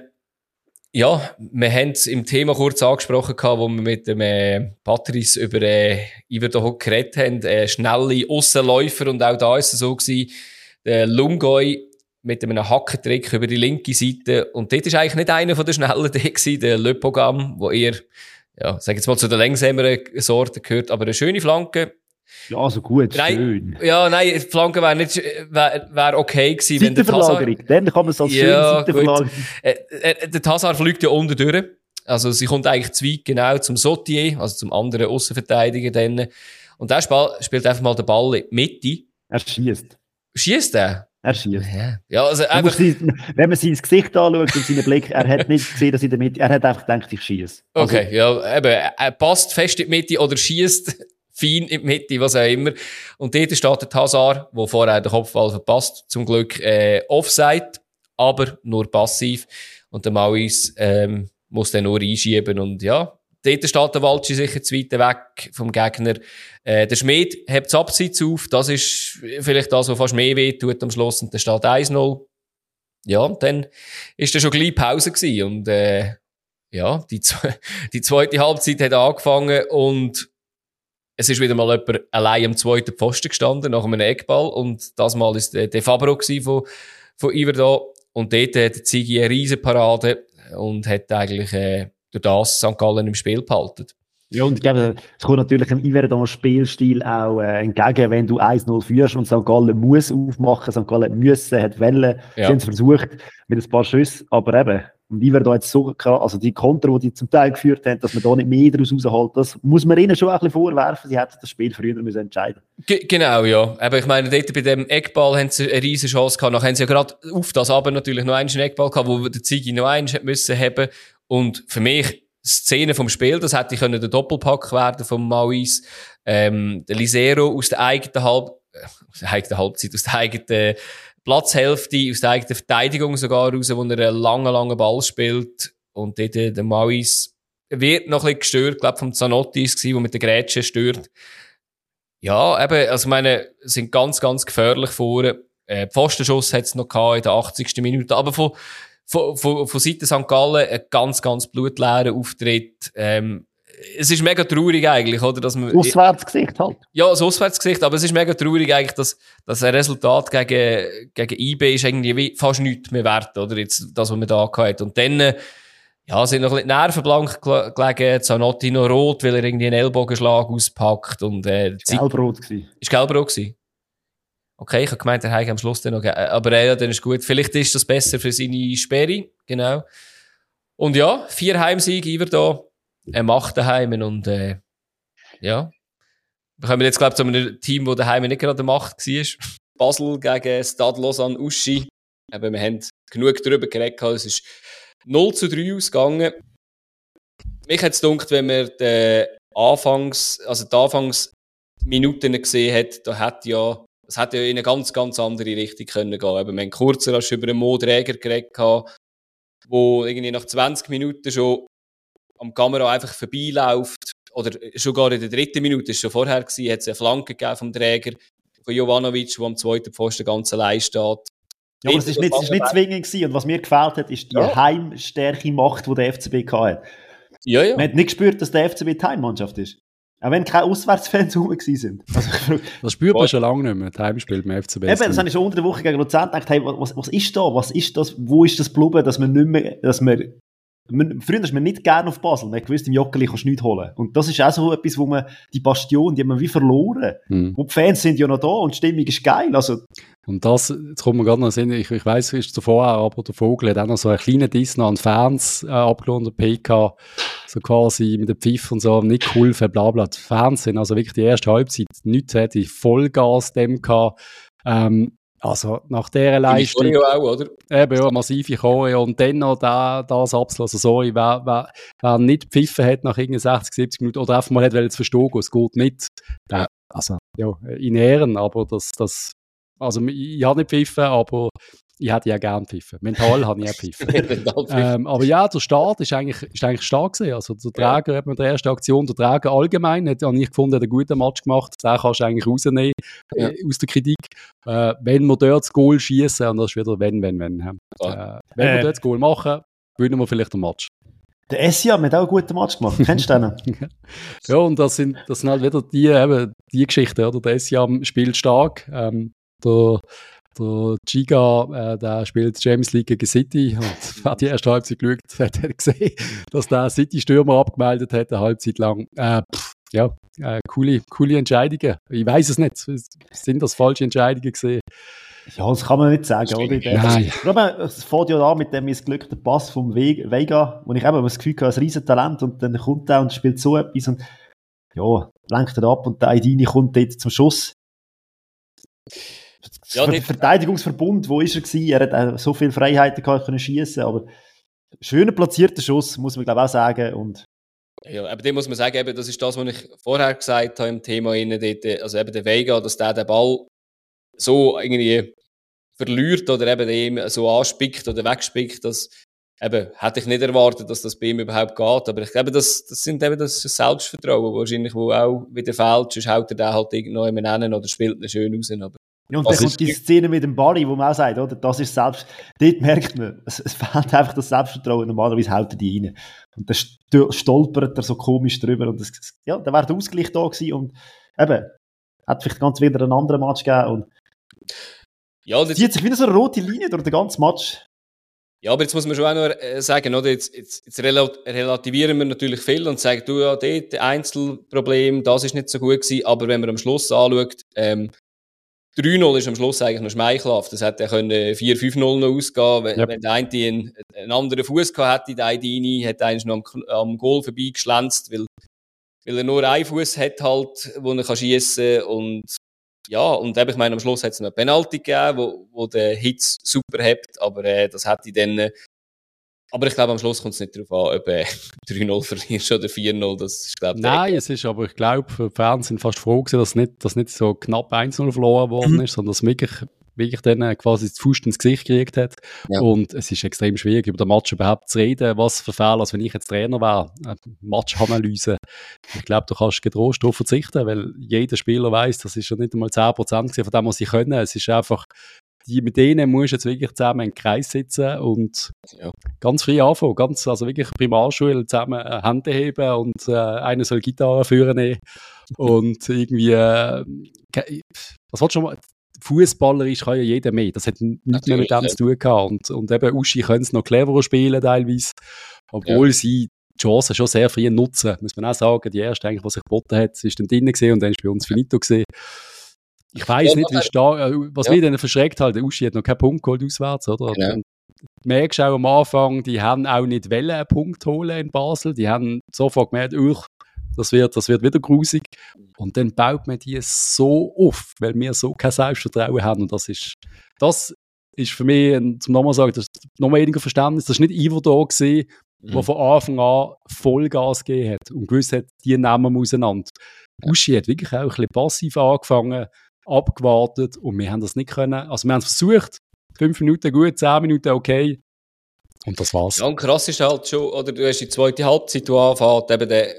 ja, wir haben es im Thema kurz angesprochen gehabt, wo wir mit dem äh, Patrice über äh, Iverdo geredet haben, äh, schnelle Aussenläufer und auch da ist es so gewesen, der Lungoy mit einem Hackentrick über die linke Seite und dort ist eigentlich nicht einer von den Schnellen der gewesen, der Le Pogam, wo eher, ja, sag jetzt mal zu den längsameren Sorten gehört, aber eine schöne Flanke. Ja, also gut, nein, schön. Ja, nein, die Flanke wäre nicht, wäre wär okay gewesen, wenn der Tassar... Dann kann man es als ja, schöne Seitenverlagerung... Äh, äh, der Tassar fliegt ja unten durch. Also sie kommt eigentlich zu weit genau zum Sotier, also zum anderen Aussenverteidiger dann. Und der spielt einfach mal den Ball in die Mitte. Er schießt. Schießt er? Er schießt. Ja, ja also einfach... Sein, wenn man sein Gesicht anschaut und seinen Blick, er hat nicht gesehen, dass in der Mitte... Er hat einfach gedacht, ich schieße. Also, okay, ja, eben, er passt fest in die Mitte oder schießt fein in die Mitte, was auch immer. Und dort steht der Tassar, der vorher den Kopfball verpasst, zum Glück äh, Offside, aber nur passiv. Und der Mauis ähm, muss dann nur einschieben. Und ja, dort steht der Waldschi sicher zu weit weg vom Gegner. Äh, der Schmid hebt das Abseits auf. Das ist vielleicht das, was fast mehr weh tut am Schluss. Und dann steht eins null. Ja, und dann ist dann schon gleich Pause gewesen. Und äh, ja, die, die zweite Halbzeit hat angefangen und es ist wieder mal jemand allein am zweiten Pfosten gestanden, nach einem Eckball. Und das Mal war der, der Fabro von, von Iverdo. Und dort hat der Ziggy eine riesen Parade und hat eigentlich äh, durch das Sankt Gallen im Spiel behalten. Ja, und ich glaube, es kommt natürlich im Iverdo-Spielstil auch äh, entgegen, wenn du eins null führst und Sankt Gallen muss aufmachen. Sankt Gallen müssen, hat Wellen, ja. Sie haben es versucht mit ein paar Schüssen. Aber eben, Und ich werde da jetzt so, also die Konter, die die zum Teil geführt haben, dass man da nicht mehr daraus rausholt, das muss man ihnen schon ein bisschen vorwerfen, sie hätten das Spiel früher müssen entscheiden. G- genau, ja. Aber ich meine, dort bei dem Eckball haben sie eine riesen Chance gehabt, nachher haben sie ja gerade auf das aber natürlich noch einen Eckball gehabt, wo der Ziggy noch einen hätte müssen haben. Und für mich, Szene vom Spiel, das hätte können der Doppelpack werden vom Mauis. Ähm, der Lisero aus der eigenen Halb, äh, aus der eigenen Halbzeit, aus der eigenen Platzhälfte, aus der eigenen Verteidigung sogar raus, wo er einen langen, langen Ball spielt. Und dort äh, der Mauis wird noch ein bisschen gestört, glaube vom Zanotti ist es, der mit der Grätsche stört. Ja, eben, also ich meine, sind ganz, ganz gefährlich vorne. Äh, Pfostenschuss hat es noch gehabt in der achtzigsten Minute, aber von Von, von, von Seiten Sankt Gallen ein ganz, ganz blutleerer Auftritt. Ähm, es ist mega traurig eigentlich, oder? Dass man, Auswärtsgesicht halt. Ja, das Auswärtsgesicht, aber es ist mega traurig eigentlich, dass, dass ein Resultat gegen, gegen I B ist irgendwie wie fast nichts mehr wert, oder? Jetzt, das, was man da hatte. Und dann, ja, sind noch ein bisschen die Nerven blank gelegen, Zanotti noch rot, weil er irgendwie einen Ellbogenschlag auspackt und, äh, Ist gelbrot gewesen. Ist gelbrot gewesen? Okay, ich habe gemeint, der Heike am Schluss dann noch, aber ja, dann ist gut. Vielleicht ist das besser für seine Sperre, genau. Und ja, vier Heimsiege, Iver da, er macht daheim und, äh, ja. Wir kommen jetzt, glaube ich, zu einem Team, wo daheim nicht gerade Macht war. Basel gegen Stade Lausanne Uschi. Eben, wir haben genug darüber geredet, es ist null zu drei ausgegangen. Mich hat es gedacht, wenn man die Anfangs, also die Anfangsminuten gesehen hat, da hat ja es hätte ja in eine ganz, ganz andere Richtung können gehen. Eben, wir haben kurzer als über einen Mo Dräger geredet, der irgendwie nach zwanzig Minuten schon am Kamera einfach vorbeiläuft. Oder schon gar in der dritten Minute, das war schon vorher, gewesen, hat es eine Flanke gegeben vom Träger, von Jovanovic, der am zweiten Pfosten ganz allein steht. Ja, aber es ist nicht, es ist nicht zwingend gewesen. Und was mir gefällt hat, ist die ja. heimstärke Macht, die der F C B hatte. Ja, ja. Man hat nicht gespürt, dass der F C B die Heimmannschaft ist. Auch wenn keine Auswärtsfans rum waren. Also, das spürt man schon lange nicht mehr, das Heimspiel beim F C B. Eben, das habe ich schon unter der Woche gegen Luzern gedacht, hey, was, was ist da? Was ist das? Wo ist das geblieben, dass man nicht mehr, dass man, man früher ist man nicht gerne auf Basel, man hat gewusst, im Joggeli kannst du nichts holen. Und das ist auch so etwas, wo man, die Bastion, die haben wir wie verloren. Hm. Und die Fans sind ja noch da und die Stimmung ist geil, also. Und das, jetzt kommt mir gerade noch Sinn, ich, ich weiss, es ist zuvor auch, aber der Vogel hat auch noch so einen kleinen Diss noch an Fans äh, abgelohnt, der P K, so quasi mit dem Pfiff und so, nicht geholfen, bla bla. Die Fans sind also wirklich die erste Halbzeit, nichts hätte Vollgas dem gehabt. Ähm, also nach dieser Leistung. Die Choreo auch, oder? Eben, ja, massive Choreo und dann noch da, das Abschluss. Also sorry, wer, wer, wer nicht gepfiffen hat nach irgendwie sechzig, siebzig Minuten oder einfach mal hat zu verstehen, es geht nicht. Ja. Also, ja, in Ehren, aber das, das also ich, ich habe nicht gepfiffen, aber ich hätte ja gerne gepfiffen. Mental habe ich auch gepfiffen. ähm, aber ja, der Start ist eigentlich, ist eigentlich stark gewesen. Also der Träger ja. hat mit der ersten Aktion, der Träger allgemein, hat ich gefunden, hat einen guten Match gemacht. Den kannst du eigentlich rausnehmen ja. äh, aus der Kritik. Äh, wenn wir dort das Goal schießen, und das ist wieder wenn, wenn, wenn. Ja. Äh, wenn äh. wir dort das Goal machen, gewinnen wir vielleicht den Match. Der Essiam hat auch einen guten Match gemacht. Kennst du den? Ja, und das sind, das sind halt wieder die, eben, die Geschichten. Oder? Der Essiam spielt stark. Ähm, Der, der Giga, äh, der spielt Champions League gegen City und wer die erste Halbzeit geschaut hat, hat gesehen, dass der City-Stürmer abgemeldet hat, eine Halbzeit lang. Äh, pff, ja, äh, coole, coole Entscheidungen. Ich weiss es nicht. Sind das falsche Entscheidungen gewesen? Ja, das kann man nicht sagen, oder? Nein. Aber es fängt ja an mit dem missglückten Pass vom Vega, wo ich eben das Gefühl habe, ein Riesentalent und dann kommt er und spielt so etwas und ja, lenkt er ab und der Aidini kommt dort zum Schuss. Ja, der Verteidigungsverbund, wo ist er gewesen? Er hat auch so viele Freiheiten gehabt, können schießen, aber schöner platzierter Schuss, muss man glaube ich auch sagen. Und ja, aber dem muss man sagen, eben, das ist das, was ich vorher gesagt habe im Thema innen dort, also eben der Vega, dass der den Ball so irgendwie verliert oder eben ihm so anspickt oder wegspickt, dass eben, hätte ich nicht erwartet, dass das bei ihm überhaupt geht, aber ich glaube, das, das sind eben das Selbstvertrauen wahrscheinlich, wo auch wieder fehlt, sonst haut er den halt irgendwo immer nennen oder spielt ihn schön raus, aber ja, und dann kommt die Szene mit dem Barry, wo man auch sagt, oder? Das ist selbst, dort merkt man, es, es fehlt einfach das Selbstvertrauen, normalerweise haut er die rein. Und dann stolpert er so komisch drüber und das, ja, dann wäre der Ausgleich da gewesen und eben, hat vielleicht ganz wieder einen anderen Match gegeben und ja, es zieht sich wieder so eine rote Linie durch den ganzen Match. Ja, aber jetzt muss man schon auch noch äh, sagen, oder? Jetzt, jetzt, jetzt relativieren wir natürlich viel und sagen, du ja, dort Einzelproblem, das ist nicht so gut gewesen, aber wenn man am Schluss anschaut, ähm, drei null ist am Schluss eigentlich noch schmeichelhaft. Das hätte ja vier fünf null noch ausgehen, wenn, Yep. wenn der eine einen, einen anderen Fuß gehabt hätte, der eine rein, hätte eigentlich noch am, am Goal vorbeigeschlänzt, weil, weil er nur einen Fuß hat halt, wo er schiessen kann. Und ja, und eben, ich meine, am Schluss hat es noch eine Penalty gegeben, wo, wo der Hitz super hebt, aber äh, das hätte ich dann. Äh, aber ich glaube, am Schluss kommt es nicht darauf an, ob äh, drei null verlierst oder vier null. Das ist, glaub, Nein, es ist aber, ich glaube, die Fans sind fast froh gewesen, dass nicht, dass nicht so knapp eins null verloren worden ist, sondern dass wirklich, wirklich dann quasi das Fuß ins Gesicht gekriegt hat. Ja. Und es ist extrem schwierig, über den Match überhaupt zu reden, was für Fehler, als wenn ich jetzt Trainer wäre. Äh, Matchanalyse. Ich glaube, du kannst getrost darauf verzichten, weil jeder Spieler weiss, das ist ja nicht einmal zehn Prozent von dem, was sie können. Es ist einfach, die, mit denen musst du jetzt wirklich zusammen im Kreis sitzen und Ja. ganz frei anfangen. Ganz, also wirklich Primarschule zusammen äh, Hände heben und äh, einer soll Gitarre führen nehmen. Und irgendwie, äh, was willst du schon mal? Fußballerisch kann ja jeder mehr. Das hat nichts mehr mit dem ja. zu tun gehabt. Und, und eben Uschi können es noch cleverer spielen teilweise. Obwohl Ja. sie die Chancen schon sehr früh nutzen. Muss man auch sagen, die erste, eigentlich, was sich geboten hat, ist dann drinnen gesehen und dann ist bei uns finito gesehen. Ich weiss Ja, nicht, wie stark, was ja. mich dann verschreckt hat, der Uschi hat noch keinen Punkt geholt auswärts, oder? Genau. Und du merkst auch am Anfang, die haben auch nicht wollen einen Punkt holen in Basel. Die haben sofort gemerkt, uch, das wird, das wird wieder grusig. Und dann baut man die so auf, weil wir so kein Selbstvertrauen haben. Und das ist, das ist für mich, zum nochmal sagen, das ist noch weniger Verständnis. Das war nicht Ivo da gewesen, Mhm. der von Anfang an Vollgas gegeben hat und gewusst hat, die nehmen wir auseinander. Uschi hat wirklich auch ein bisschen passiv angefangen, abgewartet und wir haben das nicht können. Also wir haben es versucht, fünf Minuten gut, zehn Minuten okay und das war's. Ja, und krass ist halt schon, oder du hast die zweite Halbzeit, die anfängt, eben der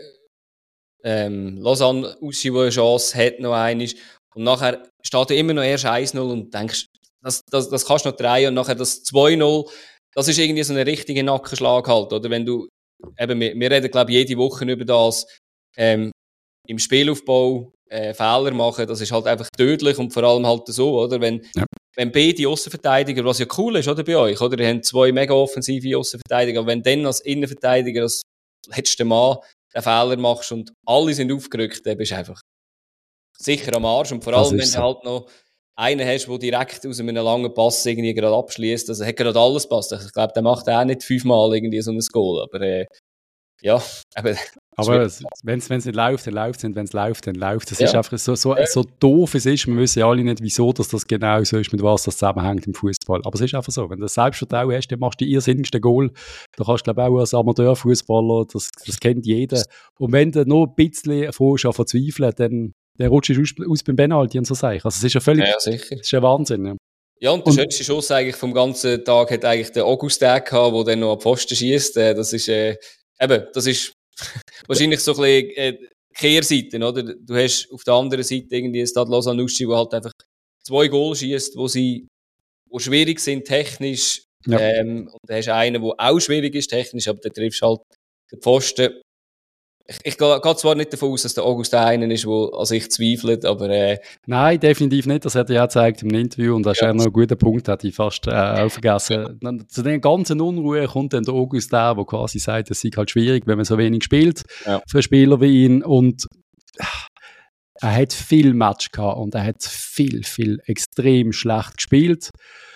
ähm, Lausanne Uschi, der eine Chance hat, noch einmal. Und nachher steht er immer noch erst eins null und denkst, das, das, das kannst du noch drehen und nachher das zwei null, das ist irgendwie so ein richtiger Nackenschlag halt, oder? Wenn du, eben, wir, wir reden, glaube ich, jede Woche über das, ähm, im Spielaufbau äh, Fehler machen, das ist halt einfach tödlich und vor allem halt so, oder? Wenn, Ja. wenn beide Aussenverteidiger, was ja cool ist, oder, bei euch, oder? Ihr habt zwei mega offensive Aussenverteidiger, aber wenn dann als Innenverteidiger, als letzter Mann, den Fehler machst und alle sind aufgerückt, dann bist du einfach sicher am Arsch. Und vor Das allem, ist wenn du so. halt noch einen hast, der direkt aus einem langen Pass irgendwie gerade abschließt, also hat gerade alles passt. Ich glaube, der macht auch nicht fünfmal irgendwie so ein Goal, aber äh, ja, aber Aber wenn es nicht läuft, dann läuft es nicht. Wenn es läuft, dann läuft es. Es Ja. ist einfach so, so, so doof es ist. Wir wissen ja alle nicht, wieso dass das genau so ist, mit was das zusammenhängt im Fußball. Aber es ist einfach so. Wenn du das Selbstvertrauen hast, dann machst du die irrsinnigsten Goal. Da kannst du, glaube ich, auch als Amateurfußballer, das, das kennt jeder. Und wenn du nur ein bisschen vorhast an verzweifeln, dann, dann rutschst du aus, aus beim Penalty und so Sachen. Also es ist ja völlig, ja, sicher. das ist ja Wahnsinn. Ja. Ja, und der Und- schönste Schuss eigentlich vom ganzen Tag hat eigentlich der Augustin gehabt, der dann noch am Pfosten schiesst. Das ist, äh, eben, das ist wahrscheinlich so ein bisschen äh, Kehrseite, oder? Du hast auf der anderen Seite irgendwie ein Stade Lausanne, der halt einfach zwei Goal schießt, wo sie, wo schwierig sind technisch. Ja. Ähm, und dann hast du einen, der auch schwierig ist technisch, aber dann triffst du halt den Pfosten. Ich, ich gehe gehe zwar nicht davon aus, dass der Augustin einer ist, der an sich zweifelt, aber äh, Nein, definitiv nicht. Das hat er ja gezeigt im Interview und das ist Ja. auch noch ein guter Punkt, hat ich fast äh, auch vergessen. Dann, zu der ganzen Unruhe kommt dann der August der, der quasi sagt, es sei halt schwierig, wenn man so wenig spielt Ja. für einen Spieler wie ihn und äh, er hat viel Match gehabt und er hat viel, viel extrem schlecht gespielt.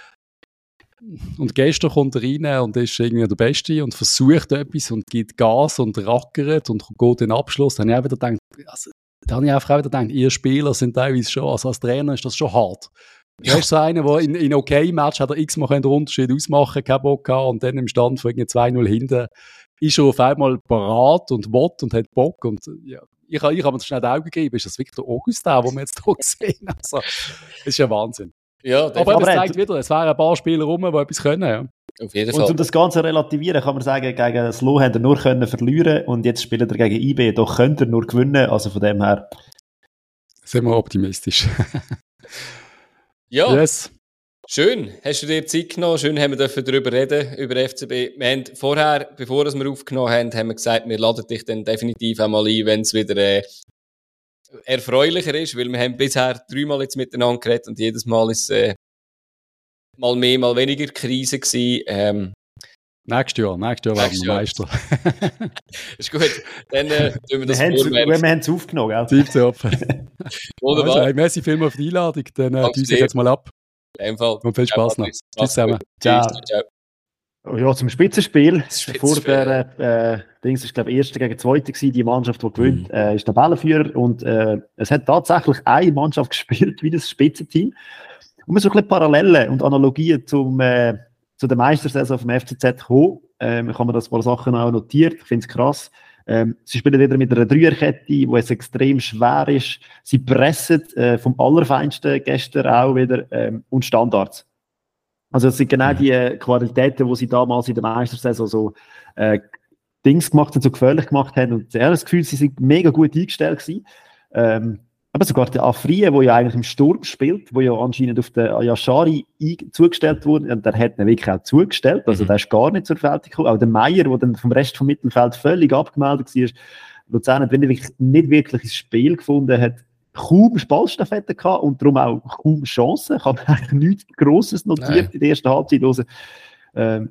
Und gestern kommt er rein und ist irgendwie der Beste und versucht etwas und gibt Gas und rackert und geht in den Abschluss. Dann habe ich auch wieder gedacht, also, da habe ich einfach auch wieder gedacht, ihr Spieler sind teilweise schon, also als Trainer ist das schon hart. Du Ja. hast so einen, der in, in okay Match hat er x-mal den Unterschied ausmachen, keinen Bock gehabt und dann im Stand von irgendwie zwei null hinten ist er auf einmal parat und will und hat Bock und ja, ich, ich habe mir das schnell die Augen gegeben, ist das wirklich der Augustin, den wir jetzt hier gesehen haben? Also, das ist ja Wahnsinn. ja, Aber, definitiv. aber es er zeigt hat- wieder, es wären ein paar Spieler rum, die etwas können. Ja. auf jeden Und Fall. um das Ganze zu relativieren, kann man sagen, gegen Slow haben er nur können verlieren und jetzt spielt er gegen I B, doch könnte er nur gewinnen, also von dem her. Sind wir optimistisch. Ja, Yes. schön. Hast du dir Zeit genommen? Schön haben wir dürfen darüber reden, über F C B. Wir haben vorher, bevor wir aufgenommen haben, haben wir gesagt, wir laden dich dann definitiv einmal ein, wenn es wieder äh, erfreulicher ist, weil wir haben bisher dreimal jetzt miteinander geredet und jedes Mal ist äh, mal mehr, mal weniger Krise gewesen. Ähm, Nächstes Jahr, nächstes Jahr werden wir Meister. Ist gut, dann äh, tun wir das vorwärts. Wir haben es aufgenommen, gell? Tipp's ab. Wunderbar. Also, hey, merci vielmals für die Einladung, dann äh, düse ich jetzt mal ab. Fall. Und viel Spaß noch. Tschüss zusammen. Ciao. Ciao. Ja, zum Spitzenspiel. Spitzenspiel. Vor der äh, Dings ist, glaube ich, erste gegen zweite gewesen. Die Mannschaft, die gewinnt, mhm. äh, ist Tabellenführer. Und äh, es hat tatsächlich eine Mannschaft gespielt wie das Spitzenteam. Und wir so ein bisschen Parallelen und Analogien zum, äh, zu der Meistersaison vom F C Z kommen. Ähm, ich habe mir das ein paar Sachen auch notiert. Ich finde es krass. Ähm, sie spielen wieder mit einer Dreierkette, wo es extrem schwer ist. Sie pressen äh, vom Allerfeinsten gestern auch wieder ähm, und Standards. Also es sind genau die äh, Qualitäten, die sie damals in der Meistersaison so äh, Dings gemacht haben, so gefährlich gemacht haben. Und ich habe das Gefühl, sie sind mega gut eingestellt gewesen. Ähm, aber sogar der Afrie, der ja eigentlich im Sturm spielt, der ja anscheinend auf den Yashari zugestellt wurde, und der hat ihn wirklich auch zugestellt, also mhm. der ist gar nicht zur Vergeltung gekommen. Auch der Meier, der dann vom Rest vom Mittelfeld völlig abgemeldet war, Luzern hat wirklich nicht wirklich ins Spiel gefunden, hat kaum Ballstaffetten gehabt und darum auch kaum Chancen. Ich habe eigentlich nichts Grosses notiert Nein. in der ersten Halbzeit. Ähm,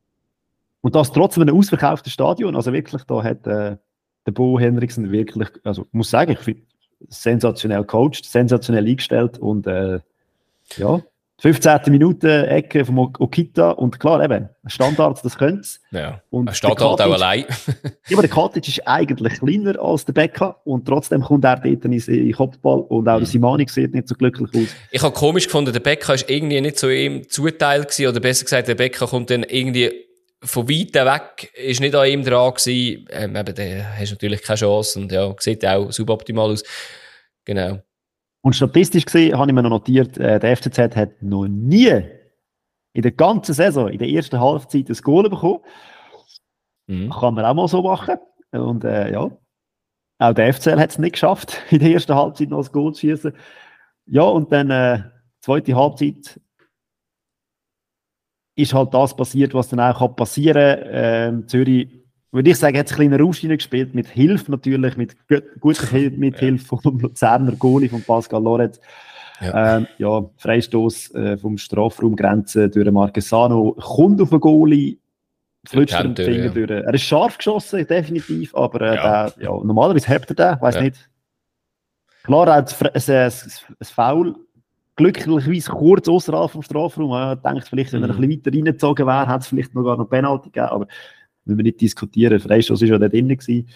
und das trotz einem ausverkauften Stadion. Also wirklich, da hat äh, der Bo Henriksen wirklich, also ich muss sagen, ich finde, sensationell gecoacht, sensationell eingestellt und äh, ja, fünfzehnte Minute Ecke vom Okita und klar, eben, Standards, das können sie. Ja, er steht halt auch allein. Ja, aber der Katic ist eigentlich kleiner als der Becker und trotzdem kommt er dort in den Kopfball und auch der Simani sieht nicht so glücklich aus. Ich habe komisch gefunden, der Becker ist irgendwie nicht so ihm zugeteilt gewesen, oder besser gesagt, der Becker kommt dann irgendwie von weitem weg, ist nicht an ihm dran gewesen. Ähm, eben, der hast natürlich keine Chance und ja, sieht auch suboptimal aus. Genau. Und statistisch gesehen, habe ich mir noch notiert, äh, der F C Z hat noch nie in der ganzen Saison, in der ersten Halbzeit, ein Goal bekommen. Mhm. Kann man auch mal so machen. Und äh, ja, auch der F C L hat es nicht geschafft, in der ersten Halbzeit noch ein Goal zu schießen. Ja, und dann äh, zweite Halbzeit ist halt das passiert, was dann auch passieren kann. Ähm, Zürich, würde ich sagen, hat einen kleinen Rausch gespielt, mit Hilfe natürlich, mit guter Hilfe, mit ja. Hilfe vom Luzerner Goalie, von Pascal Lorenz. Ja, ähm, ja Freistoß äh, vom Strafraumgrenze durch Marquesano, kommt auf den Goalie, flutscht den Finger ja. durch. Er ist scharf geschossen, definitiv, aber äh, ja. Der, ja, normalerweise hebt er den, weiß ja. nicht. Klar, er hat ein, ein, ein Foul, glücklicherweise kurz außerhalb vom Strafraum. Ich denke, vielleicht, wenn er mhm. ein bisschen weiter reingezogen wäre, hätte es vielleicht noch gar noch Penalty gegeben, aber wenn wir nicht diskutieren, Freistoß war ja da drin gewesen.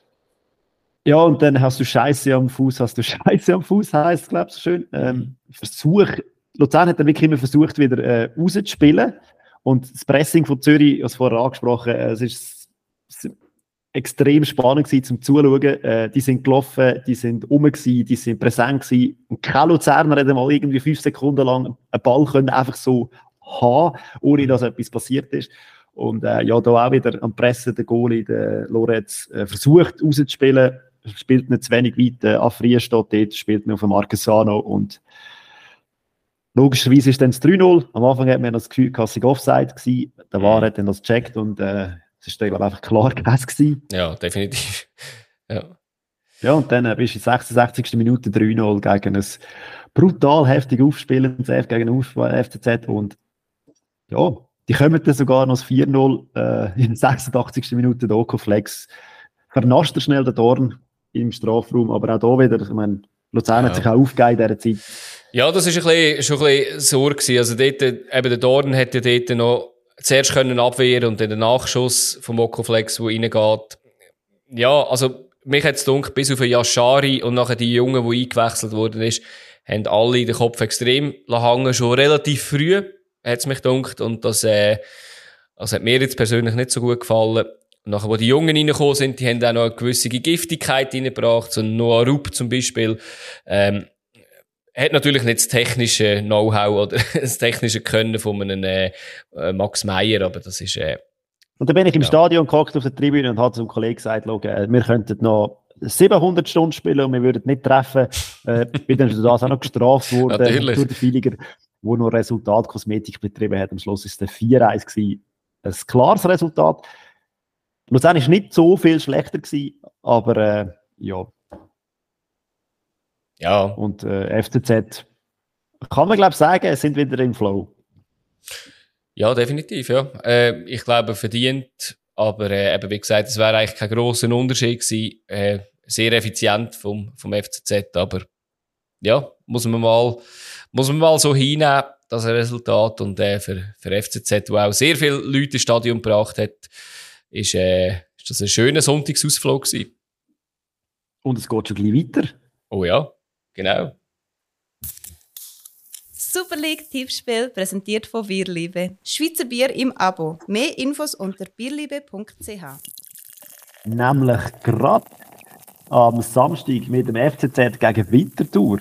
Ja, und dann hast du Scheiße am Fuß, hast du Scheiße am Fuß, heisst es, glaube ich, so schön. Ähm, Versuch, Luzern hat dann wirklich immer versucht, wieder äh, rauszuspielen. Und das Pressing von Zürich, was vorher angesprochen, äh, es ist es extrem spannend gewesen, zum Zuschauen. Äh, die sind gelaufen, die sind rum gewesen, die sind präsent gewesen. Und kein Luzerner hat mal irgendwie fünf Sekunden lang einen Ball können einfach so haben, ohne dass etwas passiert ist. Und äh, ja, da auch wieder am Pressen der Goalie, der Lorenz, äh, versucht rauszuspielen, spielt nicht zu wenig weit, äh, Afrie steht dort, spielt nicht auf dem Marquesano und logischerweise ist dann das drei null. Am Anfang hat man das Gefühl, dass es Offside war, der V A R hat dann das gecheckt und äh, es ist dann, glaube ich, einfach klar gewesen. Ja, definitiv. Ja, ja und dann äh, bist du in der sechsundsechzigsten Minute drei null gegen ein brutal heftig aufspielendes gegen F C Z und ja, die kommen dann sogar noch das vier null äh, in der sechsundachtzigsten Minute der Okoflex. Vernascht er schnell den Dorn im Strafraum, aber auch da wieder, ich meine, Luzern ja. hat sich auch aufgegeben in dieser Zeit. Ja, das war ein bisschen, schon ein bisschen Sorge gewesen. Also dort, eben der Dorn hätte ja dort noch zuerst können abwehren und dann den Nachschuss vom Okoflex, der reingeht. Ja, also mich hat es gedacht, bis auf den Yashari und nachher die Jungen, die eingewechselt worden ist, haben alle den Kopf extrem hängen, schon relativ früh, hat es mich gedacht. Und das, äh, das hat mir jetzt persönlich nicht so gut gefallen. Und nachher, wo die Jungen reingekommen sind, die haben auch noch eine gewisse Giftigkeit reingebracht, so Noah Rupp zum Beispiel. Ähm, hat natürlich nicht das technische Know-how oder das technische Können von einem äh, Max Meyer, aber das ist... Äh, und dann bin ich im ja. Stadion gehockt auf der Tribüne und habe zum Kollegen gesagt, wir könnten noch siebenhundert Stunden spielen und wir würden nicht treffen. Äh, bin dann für das auch noch gestraft worden durch den Filiger, der noch Resultatkosmetik betrieben hat. Am Schluss war es der vier eins gewesen. Ein klares Resultat. Luzern war nicht so viel schlechter gewesen, aber äh, ja. Ja. Und äh, F C Z, kann man glaube ich sagen, sind wieder im Flow. Ja, definitiv, ja. Äh, ich glaube, verdient, aber äh, eben, wie gesagt, es wäre eigentlich kein grosser Unterschied gewesen. Äh, sehr effizient vom, vom F C Z, aber ja, muss man mal, muss man mal so hinnehmen, das Resultat. Und äh, für, für F C Z, der auch sehr viele Leute ins Stadion gebracht hat, ist, äh, ist das ein schöner Sonntagsausflug gewesen. Und es geht schon gleich weiter. Oh ja, genau. Super League Tippspiel präsentiert von Bierliebe. Schweizer Bier im Abo. Mehr Infos unter bierliebe punkt c h. Nämlich gerade am Samstag mit dem F C Z gegen Winterthur.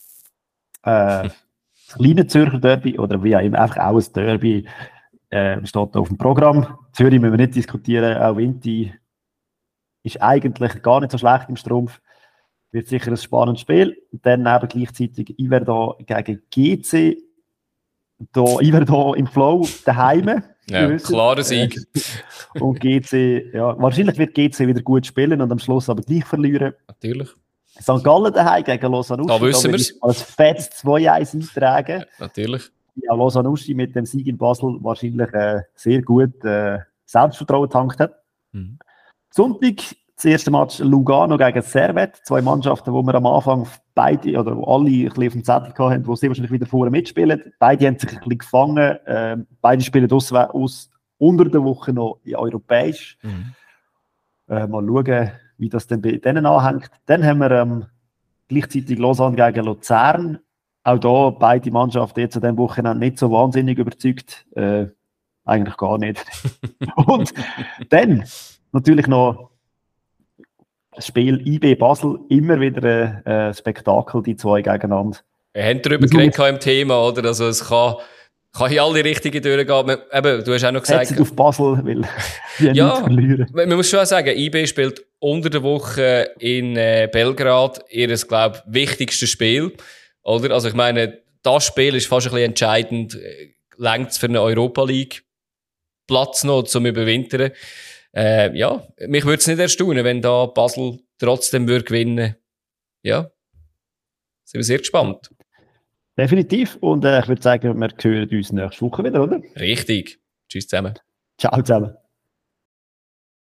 Äh, das kleine Zürcher Derby, oder wie auch immer, einfach auch ein Derby, äh, steht auf dem Programm. Zürich müssen wir nicht diskutieren, auch Winti ist eigentlich gar nicht so schlecht im Strumpf. Wird sicher ein spannendes Spiel. Dann neben gleichzeitig Iverdon gegen G C. Da, Iverdon im Flow, daheim. Ja, klarer Sieg. Und G C, ja, wahrscheinlich wird G C wieder gut spielen und am Schluss aber gleich verlieren. Natürlich. Sankt Gallen daheim gegen Lausanne Uschi. Da wissen wir es. Als fettes zwei eins eintragen. Ja, natürlich. Ja, Lausanne Uschi mit dem Sieg in Basel wahrscheinlich äh, sehr gut äh, Selbstvertrauen getankt hat. Mhm. Sonntag, das erste Match Lugano gegen Servette. Zwei Mannschaften, wo wir am Anfang beide, oder wo alle ein bisschen auf dem Zettel hatten, wo sie wahrscheinlich wieder vorne mitspielen. Beide haben sich ein bisschen gefangen. Äh, beide spielen aus, aus unter der Woche noch in europäisch. Mhm. Äh, mal schauen, wie das denn bei denen anhängt. Dann haben wir ähm, gleichzeitig Lausanne gegen Luzern. Auch da beide Mannschaften jetzt an diesem Wochenende nicht so wahnsinnig überzeugt. Äh, eigentlich gar nicht. Und dann natürlich noch das Spiel I B Basel, immer wieder ein äh, Spektakel, die zwei gegeneinander. Wir haben darüber geredet im Thema, oder? Also es kann, kann in alle Richtungen durchgehen. Man, eben, du hast auch noch gesagt... Setzt auf Basel, weil wir ja, nichts verlieren. Man, man muss schon sagen, I B spielt unter der Woche in äh, Belgrad ihr, glaube ich, wichtigstes Spiel. Oder? Also ich meine, das Spiel ist fast ein bisschen entscheidend. Längt es für eine Europa League Platz noch zum Überwintern? Äh, ja, mich würde es nicht erstaunen, wenn da Basel trotzdem würde gewinnen. Ja, sind wir sehr gespannt. Definitiv. Und äh, ich würde sagen, wir hören uns nächste Woche wieder, oder? Richtig. Tschüss zusammen. Ciao zusammen.